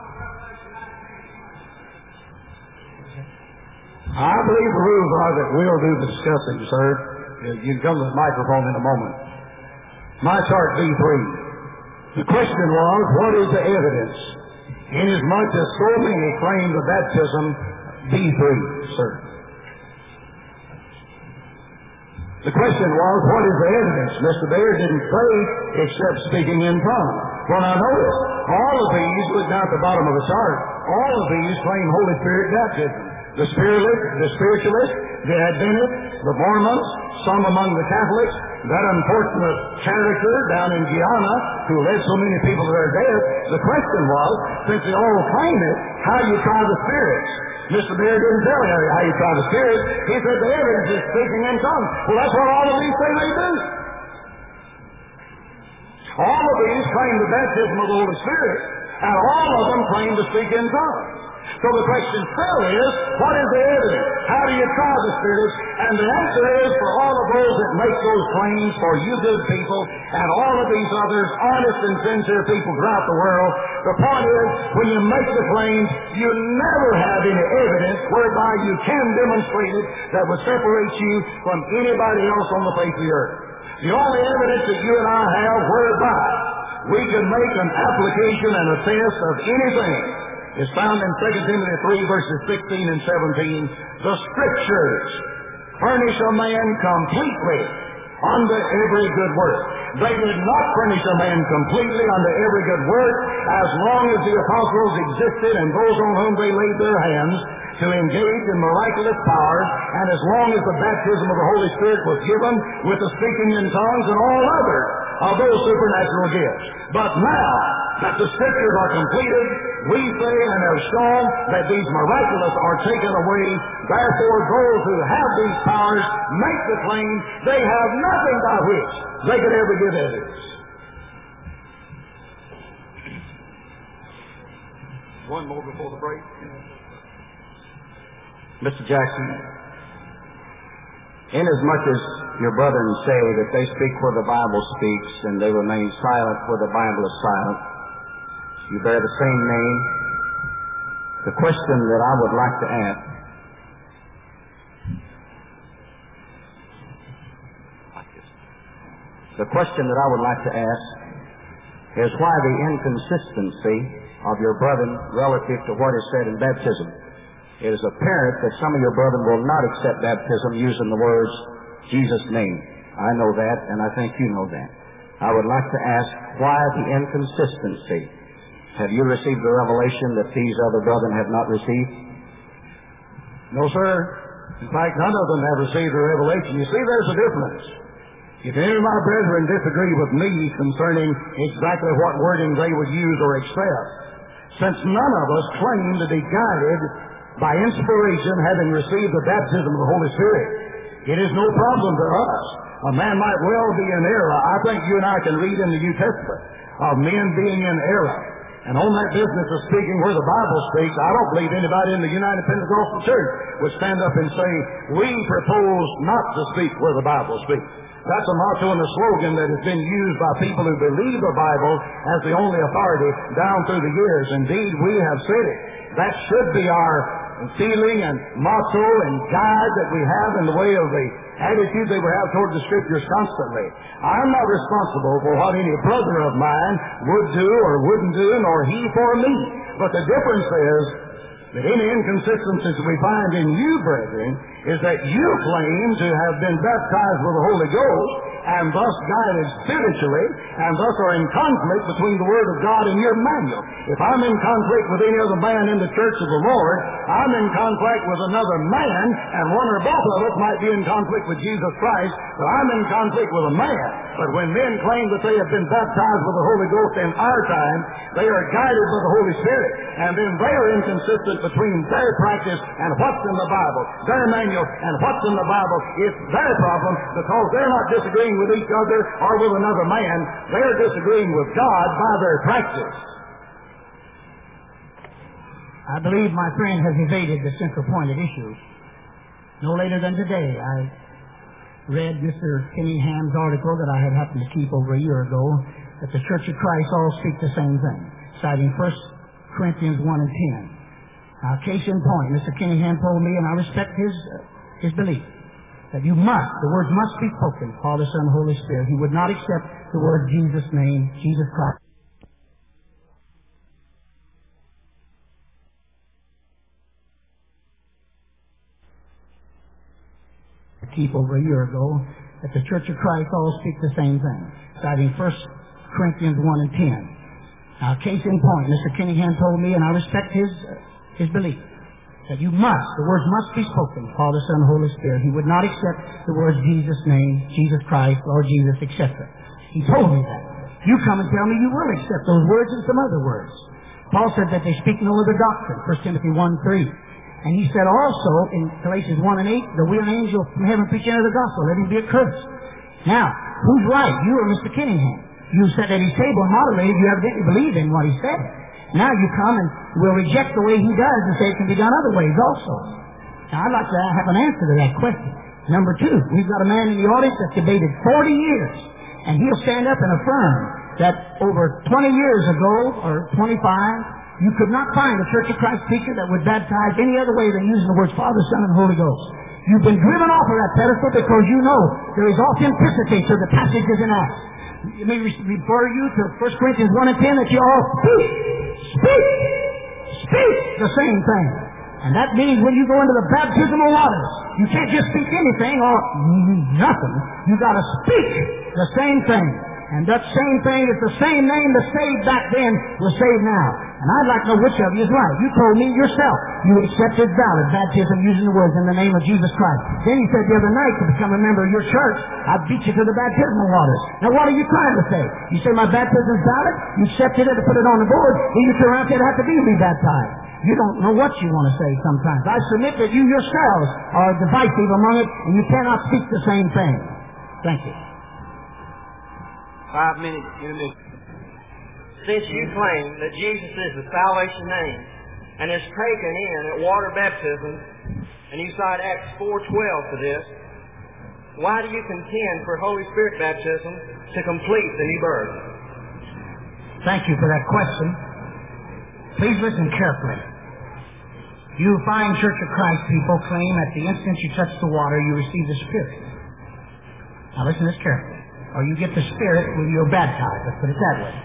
I believe the rules are that we'll do the discussing, sir. You can come to the microphone in a moment. My chart B3. The question was, what is the evidence? Inasmuch as so many claim the baptism, B3, sir. The question was, what is the evidence? Mr. Baird didn't say except speaking in tongues. Well, now notice, all of these, look down at the bottom of the chart, all of these claim Holy Spirit baptism. The Spiritualists, the Adventists, the Mormons, some among the Catholics, that unfortunate character down in Guyana who led so many people to their death. The question was, since they all claim it, how you try the spirits? Mr. Baird didn't tell you how you try the spirits. He said the evidence is speaking in tongues. Well, that's what all of these say they do. All of these claim the baptism of the Holy Spirit, and all of them claim to speak in tongues. So the question still is, what is the evidence? How do you try the spirits? And the answer is, for all of those that make those claims, for you good people, and all of these others, honest and sincere people throughout the world, the point is, when you make the claims, you never have any evidence whereby you can demonstrate it that would separate you from anybody else on the face of the earth. The only evidence that you and I have whereby we can make an application and a test of anything is found in 2 Timothy 3, verses 16 and 17. The Scriptures furnish a man completely unto every good work. They did not furnish a man completely unto every good work as long as the apostles existed and those on whom they laid their hands to engage in miraculous powers, and as long as the baptism of the Holy Spirit was given with the speaking in tongues and all other of those supernatural gifts. But now that the Scriptures are completed, we say and have shown that these miraculous are taken away. Therefore, those who have these powers make the claim they have nothing by which they could ever give evidence. One more before the break. Mr. Jackson, inasmuch as your brethren say that they speak where the Bible speaks and they remain silent where the Bible is silent, you bear the same name. The question that I would like to ask is why the inconsistency of your brethren relative to what is said in baptism. It is apparent that some of your brethren will not accept baptism using the words, Jesus' name. I know that, and I think you know that. I would like to ask, why the inconsistency? Have you received the revelation that these other brethren have not received? No, sir. In fact, none of them have received the revelation. You see, there's a difference. If any of my brethren disagree with me concerning exactly what wording they would use or accept, since none of us claim to be guided by inspiration, having received the baptism of the Holy Spirit, it is no problem to us. A man might well be in error. I think you and I can read in the New Testament of men being in error. And on that business of speaking where the Bible speaks, I don't believe anybody in the United Pentecostal Church would stand up and say, we propose not to speak where the Bible speaks. That's a motto and a slogan that has been used by people who believe the Bible as the only authority down through the years. Indeed, we have said it. That should be our feeling and motto and guide that we have in the way of the attitude they would have toward the Scriptures constantly. I'm not responsible for what any brother of mine would do or wouldn't do, nor he for me. But the difference is that any inconsistencies we find in you, brethren, is that you claim to have been baptized with the Holy Ghost and thus guided spiritually, and thus are in conflict between the Word of God and your manual. If I'm in conflict with any other man in the church of the Lord, I'm in conflict with another man, and one or both of us might be in conflict with Jesus Christ, but I'm in conflict with a man. But when men claim that they have been baptized with the Holy Ghost in our time, they are guided by the Holy Spirit, and then they are inconsistent between their practice and what's in the Bible, their manual and what's in the Bible. It's their problem, because they're not disagreeing with each other or with another man. They're disagreeing with God by their practice. I believe my friend has evaded the central point at issue. No later than today, I read Mr. Cunningham's article that I had happened to keep over a year ago, that the Church of Christ all speak the same thing, citing 1 Corinthians 1 and 10. Now, case in point, Mr. Cunningham told me, and I respect his belief, that the words must be spoken, Father, Son, Holy Spirit. He would not accept the word Jesus' name, Jesus Christ. Over a year ago, that the Church of Christ all speak the same thing, citing 1 Corinthians 1 and 10. Now, case in point, Mr. Kinningham told me, and I respect his belief, that the words must be spoken, Father, Son, Holy Spirit. He would not accept the words Jesus' name, Jesus Christ, Lord Jesus, etc. He told me that. You come and tell me you will accept those words and some other words. Paul said that they speak no other doctrine, 1 Timothy 1:3. And he said also in Galatians 1 and 8, the weird angel from heaven preaching the gospel, let him be accursed. Now, who's right? You or Mr. Kinningham? You said that he's stable and moderated. You evidently believe in what he said. Now you come and will reject the way he does and say it can be done other ways also. Now, I'd like to have an answer to that question. Number two, we've got a man in the audience that's debated 40 years, and he'll stand up and affirm that over 20 years ago, or 25, you could not find a Church of Christ preacher that would baptize any other way than using the words Father, Son, and Holy Ghost. You've been driven off of that pedestal because you know there is authenticity to the passages in Acts. Let me refer you to 1 Corinthians 1 and 10 that you all speak the same thing. And that means when you go into the baptismal waters, you can't just speak anything or nothing. You've got to speak the same thing. And that same thing is the same name that saved back then was saved now. And I'd like to know which of you is right. You told me yourself you accepted valid baptism using the words in the name of Jesus Christ. Then you said the other night to become a member of your church, I beat you to the baptismal waters. Now what are you trying to say? You say my baptism is valid, you accepted it to put it on the board, and you turn around and say it has to be rebaptized. You don't know what you want to say sometimes. I submit that you yourselves are divisive among it, and you cannot speak the same thing. Thank you. 5 minutes intermission. Since you claim that Jesus is the salvation name and is taken in at water baptism, and you cite Acts 4:12 for this, why do you contend for Holy Spirit baptism to complete the new birth? Thank you for that question. Please listen carefully. You find Church of Christ people claim at the instant you touch the water, you receive the Spirit. Now listen to this carefully. Or you get the Spirit when you're baptized. Let's put it that way.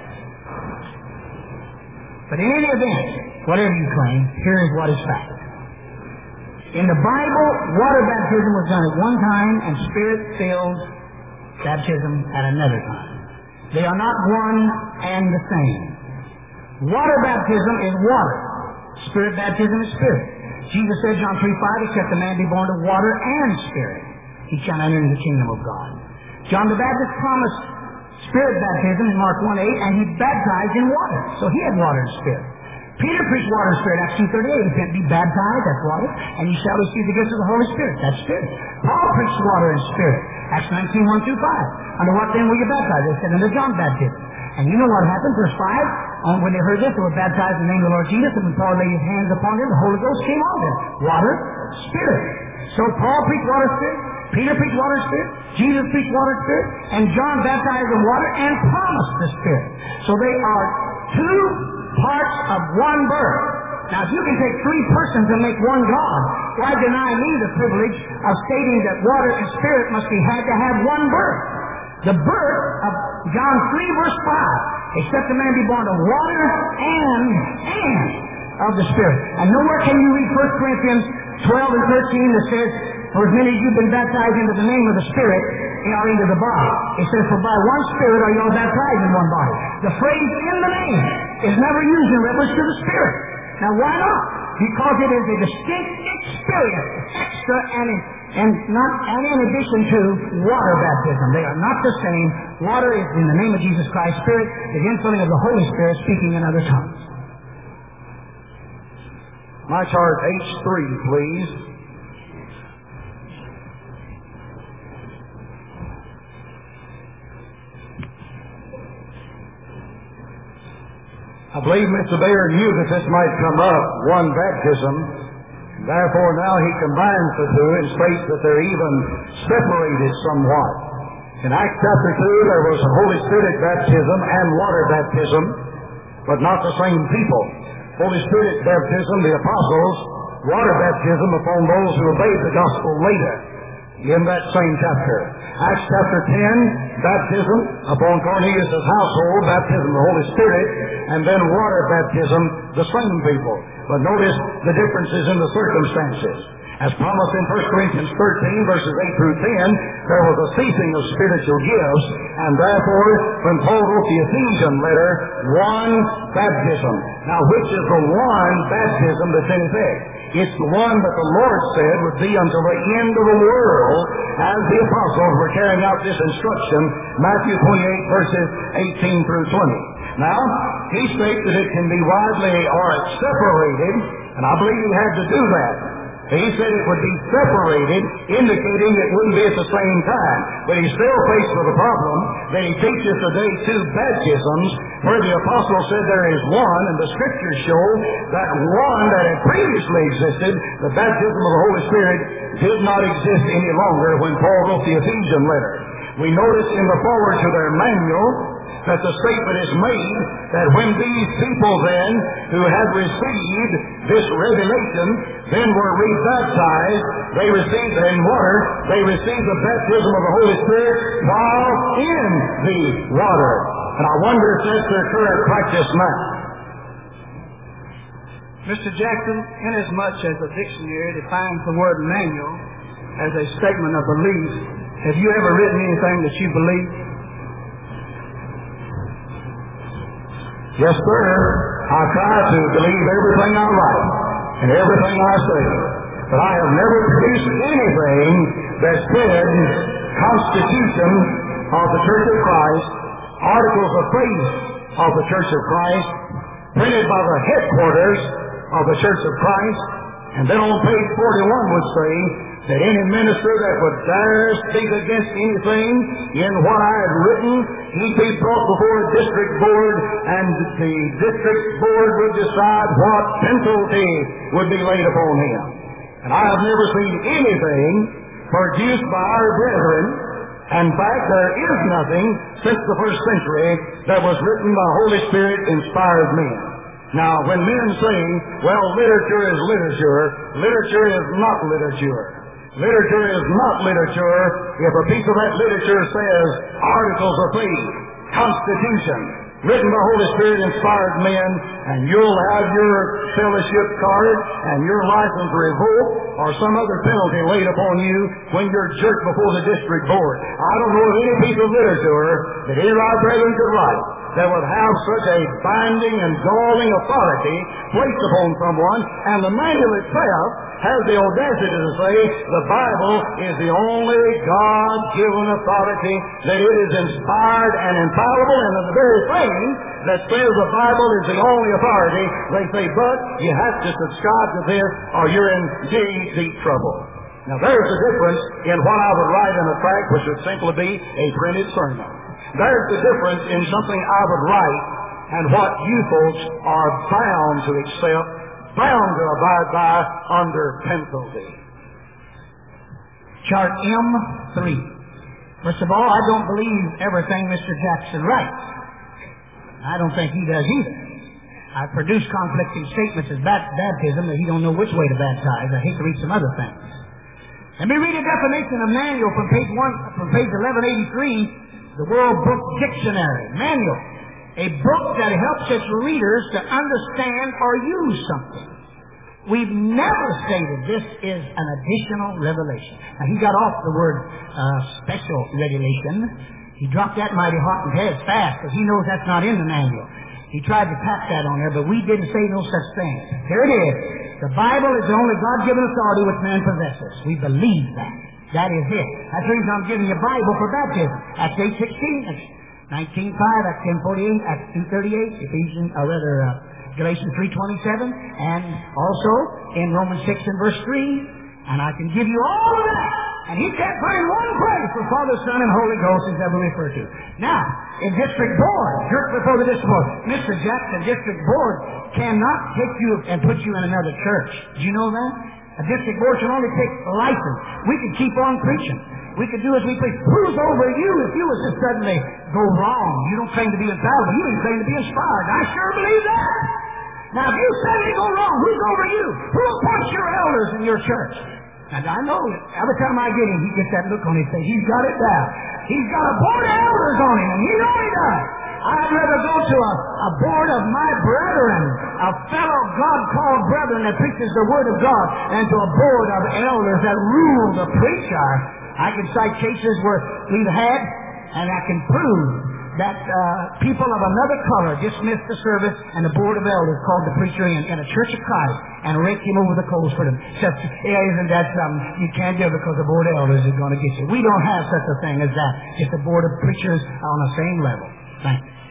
But in any event, whatever you claim, here is what is fact. In the Bible, water baptism was done at one time and Spirit-filled baptism at another time. They are not one and the same. Water baptism is water. Spirit baptism is spirit. Jesus said, John 3:5, except a man be born of water and spirit, he cannot enter the kingdom of God. John the Baptist promised Spirit baptism in Mark 1:8, and he baptized in water. So he had water and Spirit. Peter preached water and Spirit, Acts 2:38. He said, be baptized, that's water, and you shall receive the gifts of the Holy Spirit, that's Spirit. Paul preached water and Spirit, Acts 19:1-5. Under what then were you baptized? They said, under John's baptism. And you know what happened, verse 5, when they heard this, they were baptized in the name of the Lord Jesus, and when Paul laid his hands upon them, the Holy Ghost came on them. Water, Spirit. So Paul preached water and Spirit, Peter preached water and Spirit, Jesus preached water and Spirit, and John baptized in water and promised the Spirit. So they are two parts of one birth. Now, if you can take three persons and make one God, why deny me the privilege of stating that water and Spirit must be had to have one birth? The birth of John 3:5, except a man be born of water and of the Spirit. And nowhere can you read 1 Corinthians 12 and 13 that says, for as many as you've been baptized into the name of the Spirit, are into the body. It says, for by one Spirit are you all baptized in one body. The phrase in the name is never used in reference to the Spirit. Now why not? Because it is a distinct experience, extra and not and in addition to water baptism. They are not the same. Water is in the name of Jesus Christ. Spirit is infilling of the Holy Spirit, speaking in other tongues. My chart H3, please. I believe Mr. Bayer knew that this might come up, one baptism. Therefore, now he combines the two and states that they're even separated somewhat. In Acts chapter 2, there was a Holy Spirit baptism and water baptism, but not the same people. Holy Spirit baptism, the apostles, water baptism upon those who obeyed the gospel later. in that same chapter. Acts chapter 10, baptism upon Cornelius' household, baptism of the Holy Spirit, and then water baptism, the same people. But notice the differences in the circumstances. As promised in 1 Corinthians 13, verses 8 through 10, there was a ceasing of spiritual gifts, and therefore, when Paul wrote the Ephesian letter, one baptism. Now, which is the one baptism that's in effect? It's the one that the Lord said would be until the end of the world, as the apostles were carrying out this instruction, Matthew 28, verses 18 through 20. Now, he states that it can be widely or separated, and I believe he had to do that. He said it would be separated, indicating it wouldn't be at the same time. But he's still faced with a problem that he teaches today two baptisms, where the apostle said there is one, and the scriptures show that one that had previously existed, the baptism of the Holy Spirit, did not exist any longer when Paul wrote the Ephesian letter. We notice in the foreword to their manual that the statement is made that when these people then, who had received this revelation, then were rebaptized, they received in water, they received the baptism of the Holy Spirit while in the water. And I wonder if that's their current practice now. Mr. Jackson, inasmuch as the dictionary defines the word manual as a statement of belief, have you ever written anything that you believe? Yes, sir. I try to believe everything I write and everything I say. But I have never produced anything that said Constitution of the Church of Christ, Articles of Faith of the Church of Christ, printed by the headquarters of the Church of Christ, and then on page 41 would say that any minister that would dare speak against anything in what I had written, he'd be brought before a district board, and the district board would decide what penalty would be laid upon him. And I have never seen anything produced by our brethren. In fact, there is nothing since the first century that was written by Holy Spirit-inspired men. Now, when men say, well, literature is literature, literature is not literature. Literature is not literature if a piece of that literature says Articles of Faith, Constitution, written by Holy Spirit-inspired men, and you'll have your fellowship card and your license revoked or some other penalty laid upon you when you're jerked before the district board. I don't know of any piece of literature that any of our brethren could write that would have such a binding and galling authority placed upon someone, and the manual itself has the audacity to say the Bible is the only God-given authority, that it is inspired and infallible, and the very thing that says the Bible is the only authority, they say, but you have to subscribe to this or you're in deep, deep trouble. Now there's the difference in what I would write in a tract, which would simply be a printed sermon. There's the difference in something I would write and what you folks are bound to accept, bound to abide by under penalty. Chart M3. First of all, I don't believe everything Mr. Jackson writes. I don't think he does either. I produce conflicting statements as baptism that he don't know which way to baptize. I hate to read some other things. Let me read a definition of manual from page 1183. The World Book Dictionary. Manual. A book that helps its readers to understand or use something. We've never stated this is an additional revelation. Now, he got off the word special revelation. He dropped that mighty hot and heads fast, because he knows that's not in the manual. He tried to tack that on there, but we didn't say no such thing. Here it is. The Bible is the only God-given authority which man possesses. We believe that. That is it. That's the reason I'm giving you a Bible for baptism. Acts 8:16, Acts 19:5, Acts 10:48, Acts 2:38, Galatians 3:27, and also in Romans 6 and verse 3. And I can give you all of that. And he can't find one place where Father, Son, and Holy Ghost is ever referred to. Now, in District Board, jerk before the District Board, Mr. Jackson, District Board cannot take you and put you in another church. Do you know that? A District Board can only take a license. We can keep on preaching. We can do as we please. Who's over you if you was to suddenly go wrong? You don't claim to be infallible. You ain't claim to be inspired. I sure believe that. Now, if you suddenly go wrong, who's over you? Who appoints your elders in your church? And I know every time I get him, he gets that look on his face. He's got it down. He's got a board of elders on him, and he know he does. I'd rather go to a board of my brethren, a fellow God-called brethren that preaches the Word of God, than to a board of elders that rule the preacher. I can cite cases where we've had, and I can prove that people of another color dismissed the service, and the board of elders called the preacher in a Church of Christ and raked him over the coals for them. Said, yeah, isn't that something? You can't do it because the board of elders is going to get you. We don't have such a thing as that. It's a board of preachers on the same level. Thank you.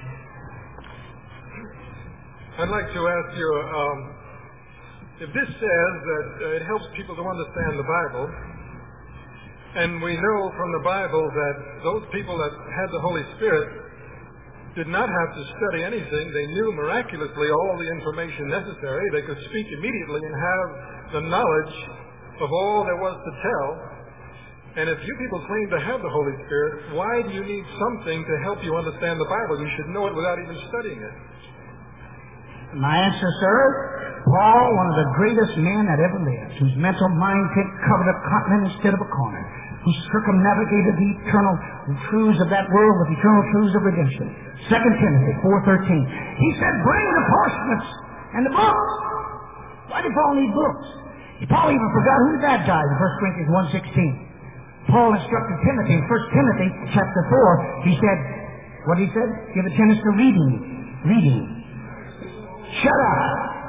I'd like to ask you, if this says that it helps people to understand the Bible, and we know from the Bible that those people that had the Holy Spirit did not have to study anything. They knew miraculously all the information necessary. They could speak immediately and have the knowledge of all there was to tell. And if you people claim to have the Holy Spirit, why do you need something to help you understand the Bible? You should know it without even studying it. My answer, sir, Paul, one of the greatest men that ever lived, whose mental mind covered a continent instead of a corner, who circumnavigated the eternal truths of that world with eternal truths of redemption. 2 Timothy 4:13. He said, bring the parchments and the books. Why did Paul need books? Paul even forgot who to baptize in 1 Corinthians 1:16. Paul instructed Timothy in 1 Timothy chapter 4. He said, what he said? Give attendance to reading. Reading. Shut up.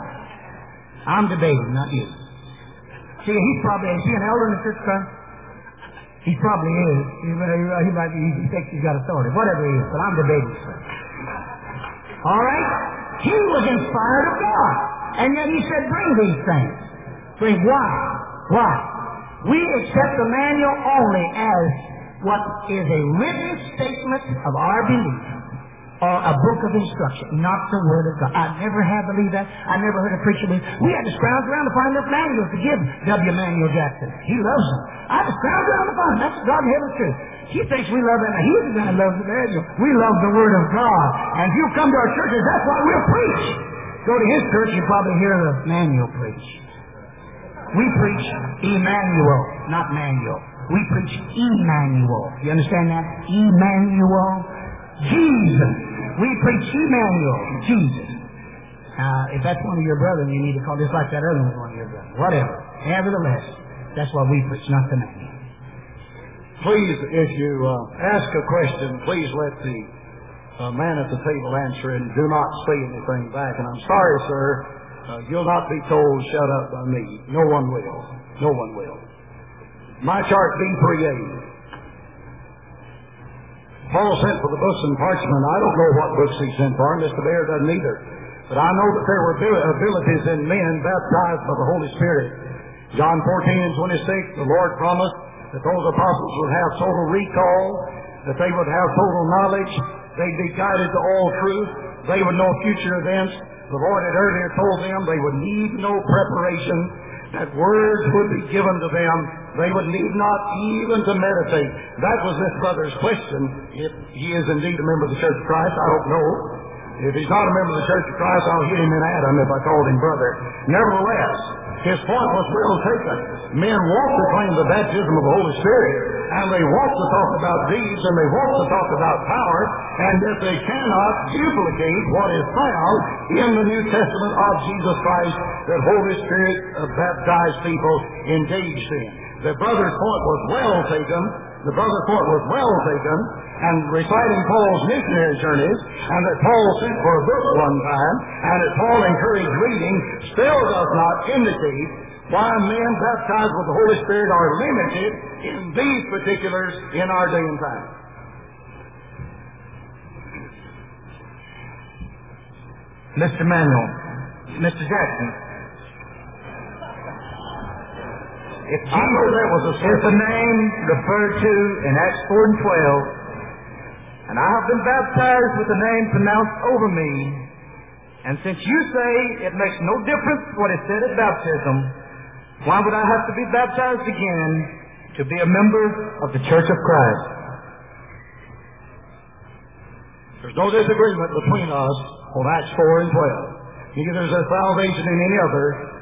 I'm debating, not you. See, is he an elder in the church, son? He probably is. He thinks he's got authority. Whatever he is, but I'm debating, sir. All right? He was inspired of God. And yet he said, bring these things. Bring why? Why? We accept the manual only as what is a written statement of our belief, or a book of instruction, not the Word of God. I never have believed that. I never heard a preacher believe. We had to scrounge around to find enough manuals to give W. Manuel Jackson. He loves them. I had to scrounge around to find them. That's God in heaven's truth. He thinks we love him, and he isn't going to love the manual. We love the Word of God. And if you come to our churches, that's why we'll preach. Go to his church, you'll probably hear the manual preach. We preach Emmanuel, not manual. We preach Emmanuel. You understand that? Emmanuel. Jesus. We preach Emmanuel, Jesus. If that's one of your brethren, you need to call just like that other one's one of your brethren. Whatever. Nevertheless, that's what we preach, not the manual. Please, if you ask a question, please let the man at the table answer it, and do not say anything back. And I'm sorry, sir, you'll not be told shut up by me. No one will. No one will. My chart B3A. Paul sent for the books and parchment. I don't know what books he sent for, and Mr. Baer doesn't either. But I know that there were abilities in men baptized by the Holy Spirit. John 14:26, the Lord promised that those apostles would have total recall, that they would have total knowledge, they'd be guided to all truth, they would know future events. The Lord had earlier told them they would need no preparation, that words would be given to them. They would need not even to meditate. That was this brother's question. If he is indeed a member of the Church of Christ, I don't know. If he's not a member of the Church of Christ, I'll hit him in Adam if I called him brother. Nevertheless, his point was well taken. Men want to claim the baptism of the Holy Spirit, and they want to talk about deeds, and they want to talk about power, and yet they cannot duplicate what is found in the New Testament of Jesus Christ that Holy Spirit baptized people engaged in. The brother's point was well taken. The brother's point was well taken, and reciting Paul's missionary journeys, and that Paul sent for a book one time, and that Paul encouraged reading, still does not indicate why men baptized with the Holy Spirit are limited in these particulars in our day and time. Mr. Manuel, Mr. Jackson, if Jesus is the name referred to in Acts 4:12, and I have been baptized with the name pronounced over me, and since you say it makes no difference what is said at baptism, why would I have to be baptized again to be a member of the Church of Christ? There's no disagreement between us on Acts 4:12. Neither is there salvation in any other,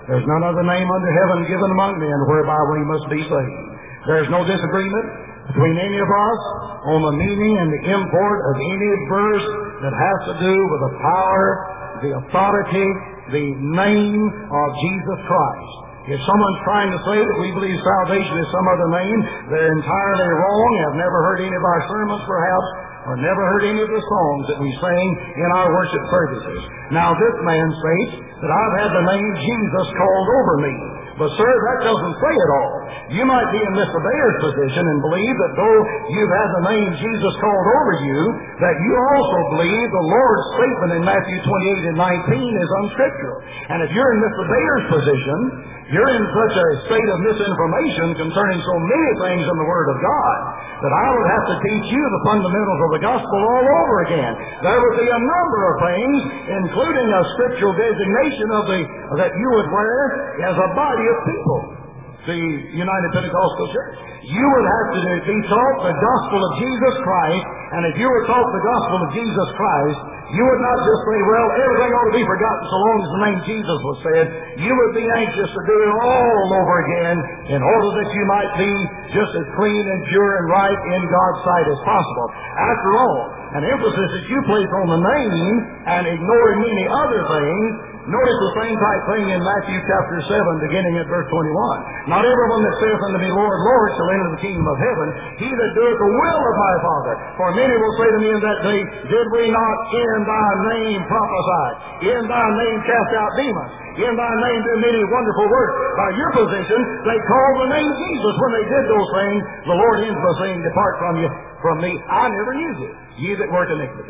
There's none other name under heaven given among men whereby we must be saved. There's no disagreement between any of us on the meaning and the import of any verse that has to do with the power, the authority, the name of Jesus Christ. If someone's trying to say that we believe salvation is some other name, they're entirely wrong, have never heard any of our sermons perhaps, or never heard any of the songs that we sing in our worship services. Now this man states that I've had the name Jesus called over me. But sir, that doesn't say it all. You might be in Mr. Bayer's position and believe that though you've had the name Jesus called over you, that you also believe the Lord's statement in Matthew 28 and 19 is unscriptural. And if you're in Mr. Bayer's position, you're in such a state of misinformation concerning so many things in the Word of God that I would have to teach you the fundamentals of the gospel all over again. There would be a number of things, including a scriptural designation of that you would wear as a body of people. The United Pentecostal Church. You would have to be taught the gospel of Jesus Christ, and if you were taught the gospel of Jesus Christ, you would not just say, well, everything ought to be forgotten so long as the name Jesus was said. You would be anxious to do it all over again in order that you might be just as clean and pure and right in God's sight as possible. After all, an emphasis that you place on the name and ignoring many other things. Notice the same type thing in Matthew chapter 7, beginning at verse 21. Not everyone that saith unto me, Lord, Lord, shall enter the kingdom of heaven. He that doeth the will of my Father. For many will say to me in that day, did we not in thy name prophesy? In thy name cast out demons? In thy name do many wonderful works? By your position, they call the name Jesus. When they did those things, the Lord ends by saying, depart from me, I never knew you, ye that work iniquity.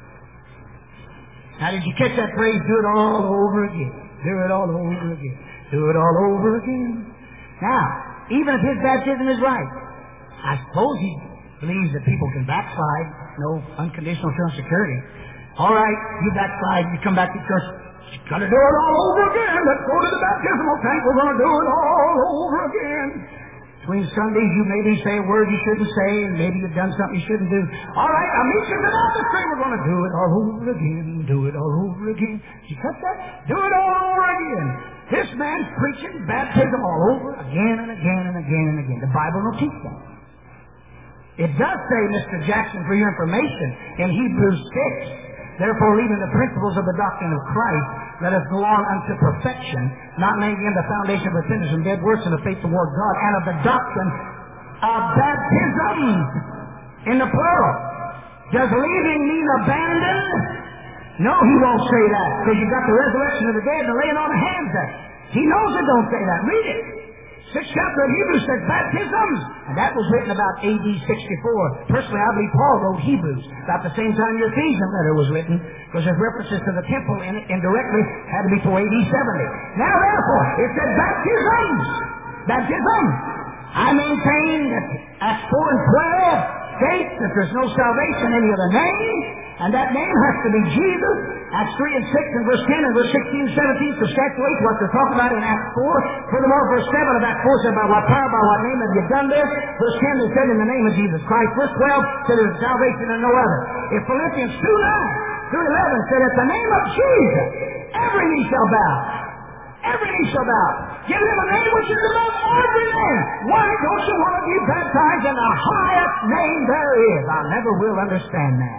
Now, did you catch that phrase? Do it all over again. Do it all over again. Do it all over again. Now, even if his baptism is right, I suppose he believes that people can backslide. No unconditional term security. All right, you backslide, you come back to church. You've got to do it all over again. Let's go to the baptismal tank. We're going to do it all over again. Between Sundays, you maybe say a word you shouldn't say, and maybe you've done something you shouldn't do. All right, I'll meet you tonight. We're going to do it all over again. Do it all over again. Did you catch that? Do it all over again. This man's preaching baptism all over again and again and again and again. The Bible don't teach that. It does say, Mr. Jackson, for your information, in Hebrews 6, therefore, leaving the principles of the doctrine of Christ, let us go on unto perfection, not laying in the foundation of repentance from dead works and the faith toward God, and of the doctrine of baptism, in the plural. Does leaving mean abandon? No, he won't say that, because you've got the resurrection of the dead and the laying on of hands there. He knows it don't say that. Read it. 6th chapter of Hebrews says baptism, and that was written about AD 64. Personally, I believe Paul wrote Hebrews about the same time your Ephesian letter was written, because there's references to the temple in it indirectly, had to be before AD 70. Now, therefore, it said baptism. Baptism. I maintain that Acts 4 and 12 states that there's no salvation in any other name, and that name has to be Jesus. Acts 3 and 6 and verse 10 and verse 16 and 17 substantiate what they're talking about in Acts 4. Furthermore, verse 7 of Acts 4 said, by what power, by what name have you done this? Verse 10 they said, in the name of Jesus Christ. Verse 12 said, there's salvation in no other. If Philippians 2:9 through 11 said, at the name of Jesus, every knee shall bow. Every knee shall bow. Give him a name which is above every name. Why don't you want to be baptized in the highest name there is? I never will understand that.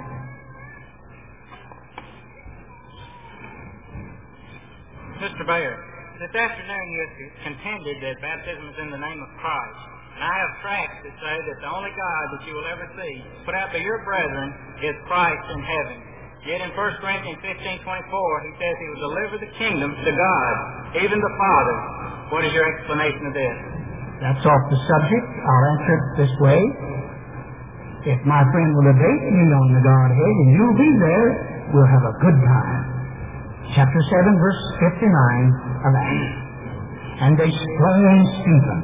Mr. Bayer, this afternoon you have contended that baptism is in the name of Christ. And I have tracts that say that the only God that you will ever see put out by your brethren is Christ in heaven. Yet in 1 Corinthians 15:24, he says he will deliver the kingdom to God, even the Father. What is your explanation of this? That's off the subject. I'll answer it this way. If my friend will debate me on the Godhead and you'll be there, we'll have a good time. Chapter 7, verse 59 of Acts. And they stoned Stephen,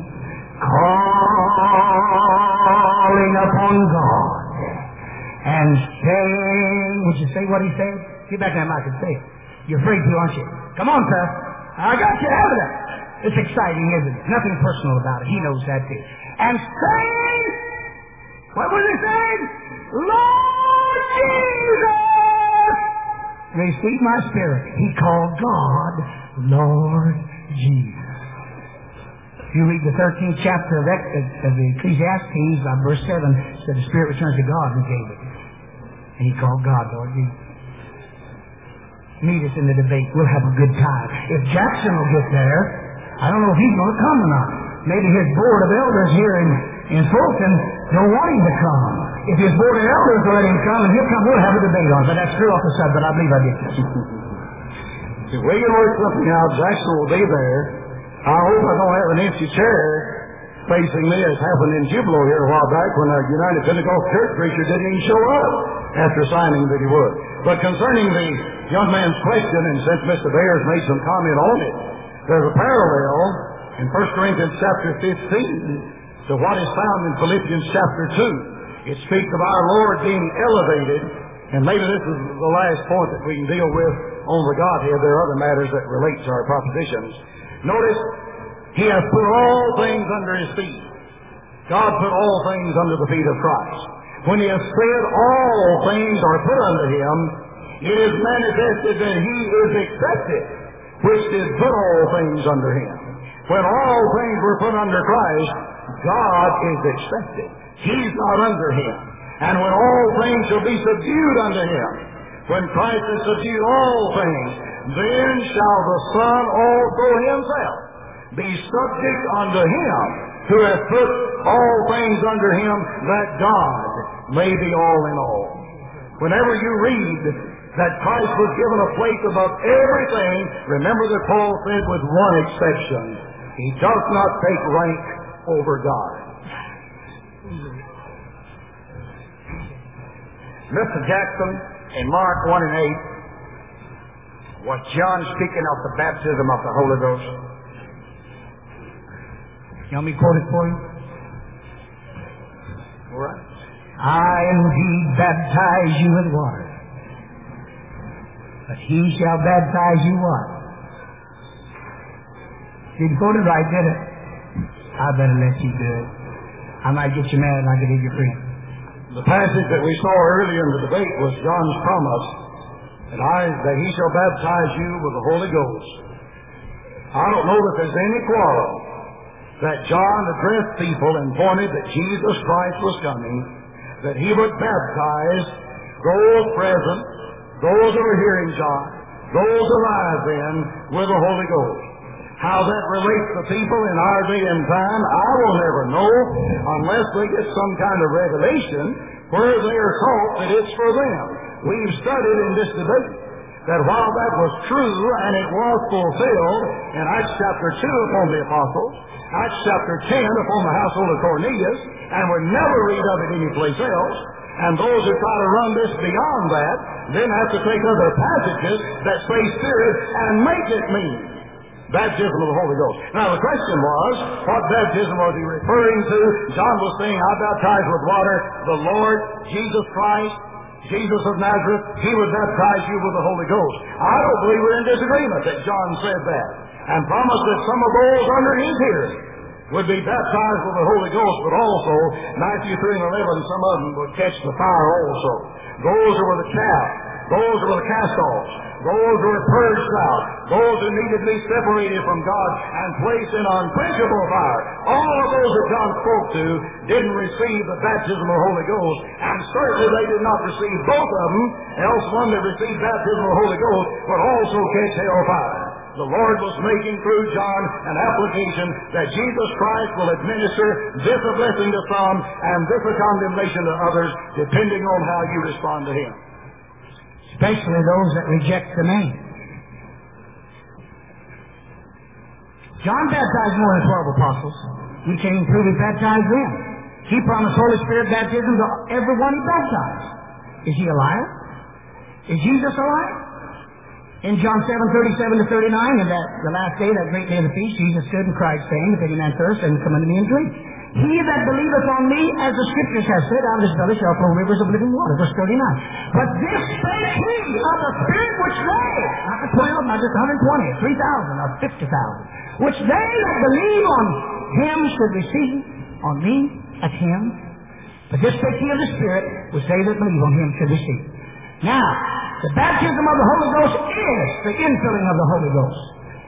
calling upon God, and saying, would you say what he said? Get back that mic and say it. You're afraid to, aren't you? Come on, sir. I got you out of that. It's exciting, isn't it? Nothing personal about it. He knows that too. And saying, what was he saying? Lord Jesus, receive my spirit. He called God Lord Jesus. If you read the 13th chapter of the Ecclesiastes, verse 7, it said the Spirit returns to God who gave it. And he called God Lord Jesus. Meet us in the debate. We'll have a good time. If Jackson will get there, I don't know if he's going to come or not. Maybe his board of elders here in Fulton don't want him to come. If his board of elders will let him come, and he'll come, we'll have a debate on it. But that's true off the side, but I believe I did. If we can work something out, Jackson will be there. I hope I don't have an empty chair facing me as happened in Jubilo here a while back when a United Pentecostal Church preacher didn't even show up after signing that he would. But concerning the young man's question, and since Mr. Bayer's made some comment on it, there's a parallel in 1 Corinthians chapter 15 to what is found in Philippians chapter 2. It speaks of our Lord being elevated, and maybe this is the last point that we can deal with on the Godhead. There are other matters that relate to our propositions. Notice, He has put all things under His feet. God put all things under the feet of Christ. When He has said all things are put under Him, it is manifested that He is accepted, which did put all things under Him. When all things were put under Christ, God is accepted. He's not under Him. And when all things shall be subdued unto Him, when Christ has subdued all things, then shall the Son also Himself be subject unto Him who hath put all things under Him, that God may be all in all. Whenever you read that Christ was given a place above everything, remember that Paul said with one exception, He does not take rank over God. Mr. Jackson, in Mark 1 and 8, was John speaking of the baptism of the Holy Ghost? You want me to quote it for you? All right. I indeed baptize you with water, but He shall baptize you what? Didn't quote it right, did it? I better let you do it. I might get you mad and I could hit your friend. The passage that we saw earlier in the debate was John's promise that He shall baptize you with the Holy Ghost. I don't know that there's any quarrel that John addressed people and pointed that Jesus Christ was coming, that He would baptize those present, those who are hearing John, those alive then, with the Holy Ghost. How that relates to people in our day and time, I will never know unless they get some kind of revelation where they are taught that it's for them. We've studied in this debate that while that was true and it was fulfilled in Acts chapter 2 upon the apostles, Acts chapter 10 upon the household of Cornelius, and we never read of it anyplace else, and those who try to run this beyond that then have to take other passages that say Spirit and make it mean baptism of the Holy Ghost. Now the question was, what baptism was he referring to? John was saying, I baptize with water. The Lord Jesus Christ, Jesus of Nazareth, He would baptize you with the Holy Ghost. I don't believe we're in disagreement that John said that, and promised that some of those under his hearing would be baptized with the Holy Ghost, but also, Matthew 3 and 11, some of them would catch the fire also. Those who were the chaff, those who were the cast-offs, those who were purged out, those who needed to be separated from God and placed in unquenchable fire. All of those that John spoke to didn't receive the baptism of the Holy Ghost, and certainly they did not receive both of them, else one that received baptism of the Holy Ghost would also catch hell fire. The Lord was making through John an application that Jesus Christ will administer this a blessing to some and this a condemnation to others, depending on how you respond to Him. Especially those that reject the name. John baptized more than 12 apostles. We can't prove He baptized them. He promised Holy Spirit baptism to everyone He baptized. Is He a liar? Is Jesus a liar? In John 7:37 to 39, in the last day, that great day of the feast, Jesus stood and cried, saying, If any man thirst, then come unto me and drink. He that believeth on me, as the Scriptures have said, out of his belly shall flow rivers of living water. Verse 39. But this spake he of the Spirit which they, not the 12, not just 120, 3,000, or 50,000, which they that believe on Him should receive, on me, at Him. But this spake he of the Spirit, which they that believe on Him should receive. Now, the baptism of the Holy Ghost is the infilling of the Holy Ghost.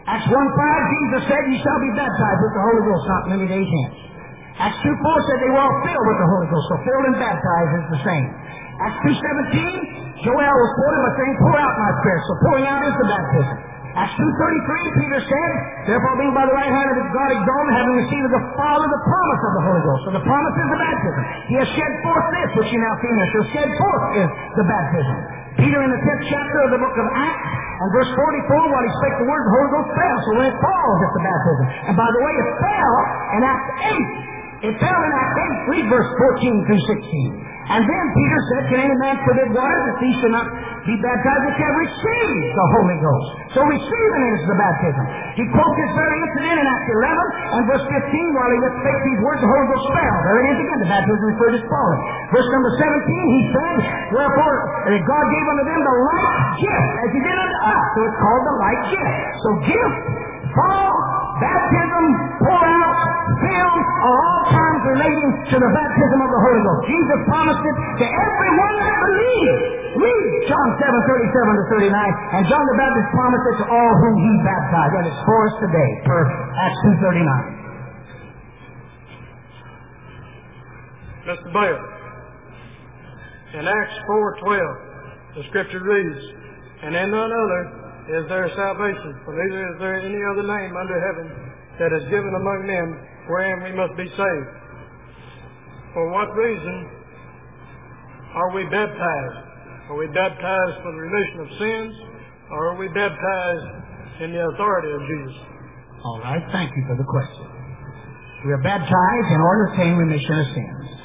Acts 1:5, Jesus said, "You shall be baptized with the Holy Ghost not many days hence." Acts 2:4 said they were all filled with the Holy Ghost. So filled and baptized is the same. Acts 2:17, Joel was quoted by saying, "Pour out my spirit." So pouring out is the baptism. Acts 2:33, Peter said, "Therefore being by the right hand of God exalted, having received of the Father the promise of the Holy Ghost." So the promise is the baptism. He has shed forth this, which you now see here. So shed forth is the baptism. Peter in the 10th chapter of the book of Acts, and verse 44, while he spake the word, the Holy Ghost fell. So when it falls, it's the baptism. And by the way, it fell in Acts 8. It fell in Acts 8, read verse 14 through 16. And then Peter said, "Can any man forbid water that these should not be baptized which have received the Holy Ghost?" So receiving is the baptism. He quotes this very incident in Acts 11 and verse 15, while he yet spake these words, the Holy Ghost fell. There it is again, the baptism referred as falling. Verse number 17, he said, "Wherefore God gave unto them the like gift, as he did unto us." So it's called the like gift. So gift, fall, baptism, pour out, fill are all terms relating to the baptism of the Holy Ghost. Jesus promised it to everyone that believes. Read John 7:37 to 39, and John the Baptist promised it to all whom he baptized. And it's for us today, per Acts 2:39. Mr. Bayer, in Acts 4:12, the Scripture reads, "And in none other is there salvation, for neither is there any other name under heaven that is given among men wherein we must be saved." For what reason are we baptized? Are we baptized for the remission of sins, or are we baptized in the authority of Jesus? All right, thank you for the question. We are baptized in order to obtain remission of sins.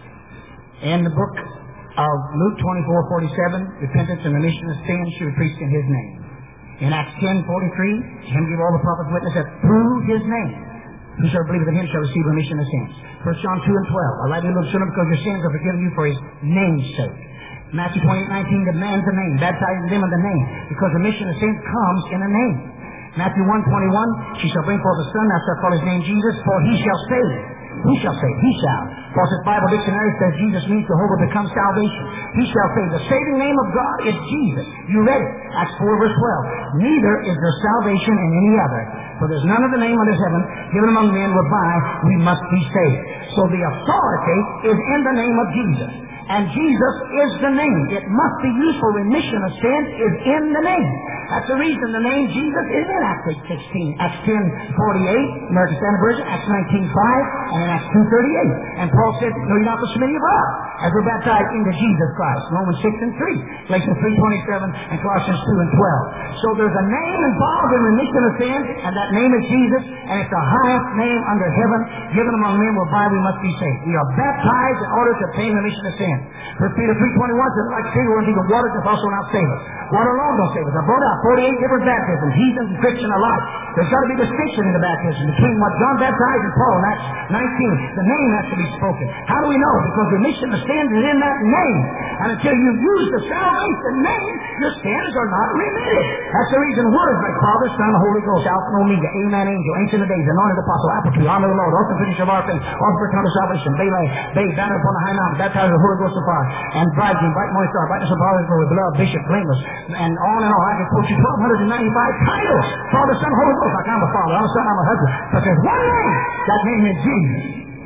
In the book of Luke 24:47, repentance and remission of sins should be preached in His name. In Acts 10:43, Him give all the prophets witness that through His name, whosoever believeth in Him shall receive remission of sins. 1 John 2:12, I write you, little children, because your sins are forgiven you for His name's sake. Matthew 28:19 demands a name, baptizing them in the name, because remission of sins comes in a name. Matthew 1:21, she shall bring forth a son, thou shalt call his name Jesus, for he shall save. Who shall save? He shall. Because the Bible dictionary says Jesus means Jehovah becomes salvation. He shall save. The saving name of God is Jesus. You read it. Acts 4:12. Neither is there salvation in any other. For there's none of the name under heaven given among men whereby we must be saved. So the authority is in the name of Jesus. And Jesus is the name. It must be used for remission of sins is in the name. That's the reason the name Jesus is in Acts 8:16, Acts 10:48, American Standard Version, Acts 19:5, and in Acts 2:38. And Paul said, "Know ye not the many of us, as we're baptized into Jesus Christ," Romans 6:3, Galatians 3:27, and Colossians 2:12. So there's a name involved in remission of sins, and that name is Jesus, and it's the highest name under heaven given among men whereby we must be saved. We are baptized in order to obtain remission of sins. 1 Peter 3:21 says, "Like Peter, we're even water doth also not save us." Water alone don't save us. I brought out 48 different baptisms, heathen and Christian alike. There's got to be distinction in the baptism between what John baptized and Paul in Acts 19. The name has to be spoken. How do we know? Because remission of sins is in that name. And until you use the salvation name, your sins are not remitted. That's the reason words like Father, Son, Holy Ghost, Alpha and Omega, Amen, Angel, Ancient of Days, Anointed Apostle, Apple Tree, Arm of the Lord, Author and Finisher of our faith, Offer of salvation, Bay, Banner upon the high mountain, Baptized with the Holy Ghost of fire, and Bridegroom, Bright Morning Star, Brightness of Father's glory, Beloved, Bishop, Blameless, and on. I can quote you 1,295 titles. Father, Son, Holy Ghost, like I'm a father, I'm a son, I'm a husband. But there's one name. That name is Jesus.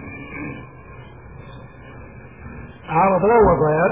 Out of all of that,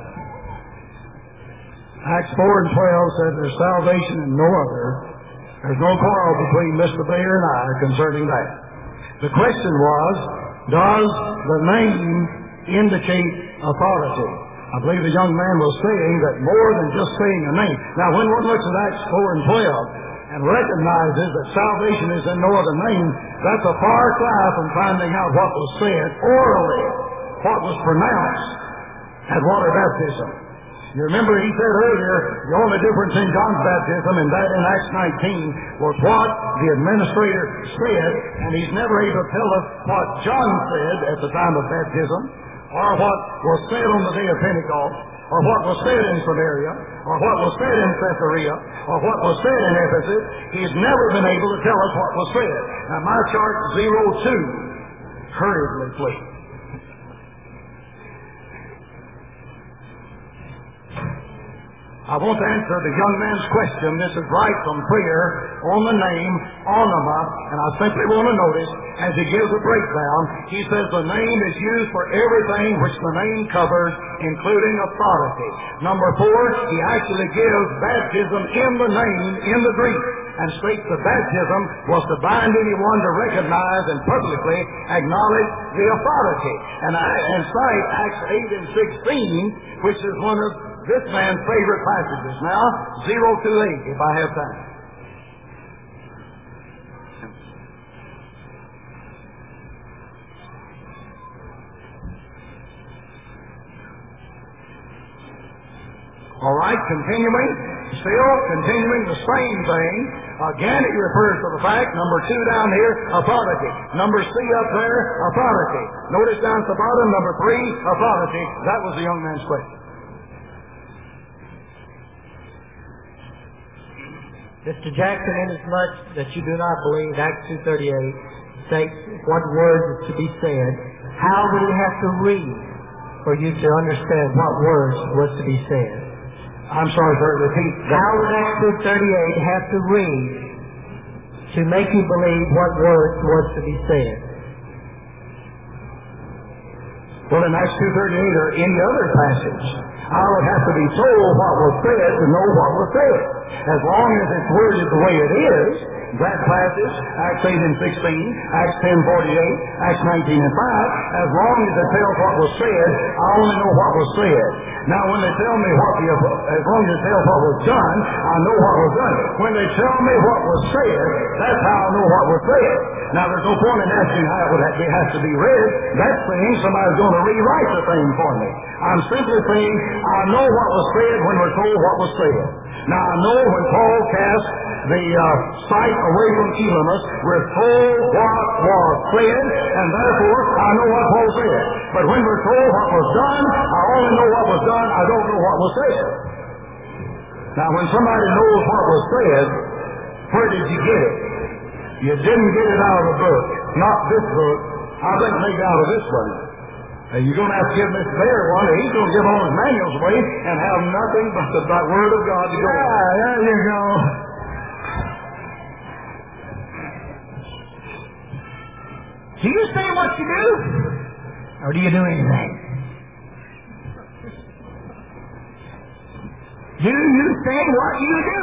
Acts 4:12 said there's salvation in no other. There's no quarrel between Mr. Bayer and I concerning that. The question was, does the name indicate authority? I believe the young man was saying that more than just saying a name. Now, when one looks at Acts 4:12 and recognizes that salvation is in no other name, that's a far cry from finding out what was said orally, what was pronounced at water baptism. You remember he said earlier, the only difference in John's baptism and that in Acts 19 was what the administrator said, and he's never able to tell us what John said at the time of baptism, or what was said on the day of Pentecost, or what was said in Samaria, or what was said in Caesarea, or what was said in Ephesus. He's never been able to tell us what was said. Now my chart 02, hurriedly please. I want to answer the young man's question. This is right from prayer on the name, Onoma, and I simply want to notice, as he gives a breakdown, he says the name is used for everything which the name covers, including authority. Number 4, he actually gives baptism in the name in the Greek, and states that baptism was to bind anyone to recognize and publicly acknowledge the authority. And cite Acts 8 and 16, which is one of this man's favorite passages. Now, 0 to 8, if I have time. All right, continuing the same thing. Again, it refers to the fact, number 2 down here, authority. Number C up there, authority. Notice down at the bottom, number 3, authority. That was the young man's question. Mr. Jackson, inasmuch that you do not believe Acts 2:38 states what words is to be said, how would we have to read for you to understand what words was to be said? I'm sorry, sir, repeat. How would Acts 2:38 have to read to make you believe what words was to be said? Well, in Acts 2:38 or any other passage, I would have to be told what was said to know what was said. As long as it's worded the way it is, that passage, Acts 8 and 16, Acts 10:48, Acts 19 and 5, as long as it tells what was said, I only know what was said. Now, when they tell me as long as it tells what was done, I know what was done. When they tell me what was said, that's how I know what was said. Now, there's no point in asking how it has to be read. That's saying somebody's going to rewrite the thing for me. I'm simply saying I know what was said when we're told what was said. Now, I know when Paul cast the sight away from Elymas, we're told what was said, and therefore I know what Paul said. But when we're told what was done, I only know what was done, I don't know what was said. Now, when somebody knows what was said, where did you get it? You didn't get it out of the book. Not this book. I think maybe out of this one. You're going to have to give Mr. Bayer one, and he's going to give all his manuals away and have nothing but the Word of God to go on. There you go. Do you say what you do? Or do you do anything? Do you say what you do?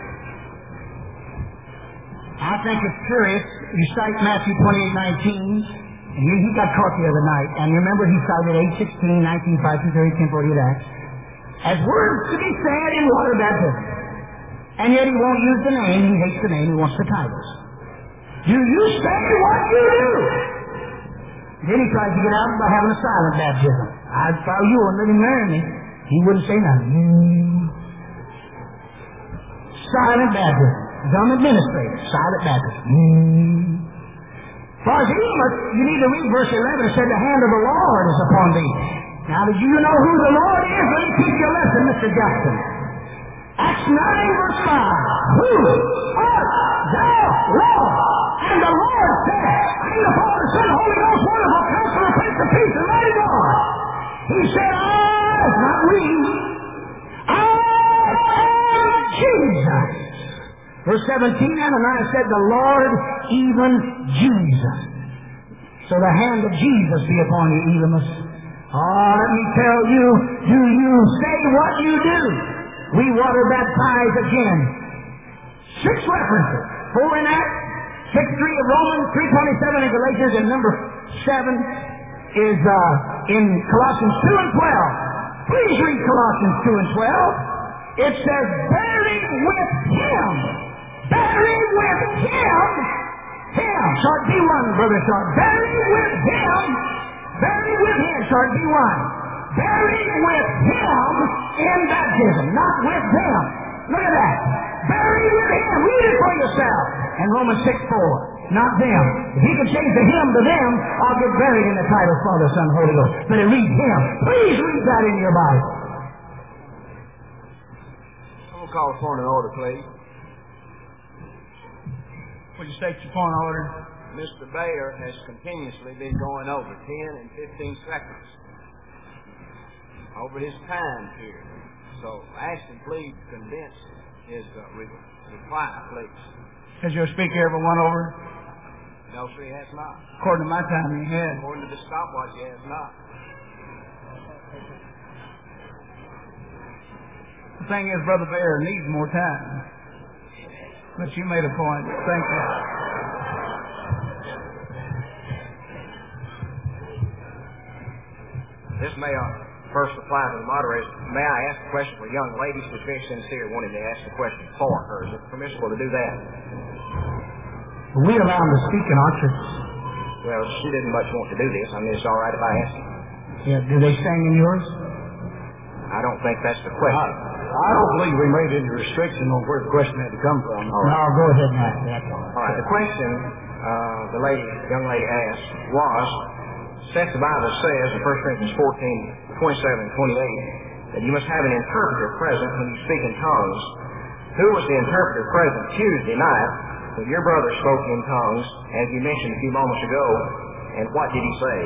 I think it's curious. You cite Matthew 28:19, and he got caught the other night. And you remember he cited 8:16, 19, 5, 2, 30, 10, 48 Acts as words to be said in water baptism. And yet he won't use the name. He hates the name. He wants the titles. Do you say what you do? Then he tries to get out by having a silent baptism. I'd follow you and let him marry me. He wouldn't say nothing. Silent baptism. Dumb administrator. Silent baptism. For as Elymas, you need to read verse 11. It said, the hand of the Lord is upon thee. Now, do you know who the Lord is? Let me teach you a lesson, Mr. Jackson. Acts 9, verse 5. Who art thou, Lord? And the Lord said, I am the Father, Son, Holy Ghost, wonderful Counselor, Prince of Peace, and Mighty God. He said, I, not we, I am Jesus. Verse 17, Ananias said, the Lord, even Jesus. So the hand of Jesus be upon you, Elymas. Oh, let me tell you, do you say what you do? We water baptize again. 6 references. 4 in Acts, 6:3 of Romans, 3:27 in Galatians, and number 7 is in Colossians 2 and 12. Please read Colossians 2 and 12. It says, buried with Him. Buried with Him. Him. Short B1, Brother Short. Buried with Him. Buried with Him. Short B1. Buried with Him in baptism. Not with them. Look at that. Buried with Him. Read it for yourself. And Romans 6:4. Not them. If he can change the Him to them, I'll get buried in the title Father, Son, Holy Ghost. But it reads Him. Please read that in your Bible. We'll call a point of order, please. Would you state your point of order? Mr. Bayer has continuously been going over 10 and 15 seconds over his time here. So ask him, please, condense his reply, please. Has your speaker ever won over? No, sir, he has not. According to my time, he had. According to the stopwatch, he has not. The thing is, Brother Bear needs more time. But you made a point. Thank you. This may first apply to the moderator. May I ask a question for young ladies who's very sincere wanting to ask a question for her? Is it permissible to do that? We allow them to speak in our church. Well, she didn't much want to do this. I mean, it's all right if I ask her. Yeah, do they sing in yours? I don't think that's the question. I don't believe we made any restriction on where the question had to come from. All right. No, go ahead and ask that. All right. The question the young lady asked was, since the Bible says in 1 Corinthians 14, 27, 28, that you must have an interpreter present when you speak in tongues. Who was the interpreter present Tuesday night when your brother spoke in tongues, as you mentioned a few moments ago, and what did he say?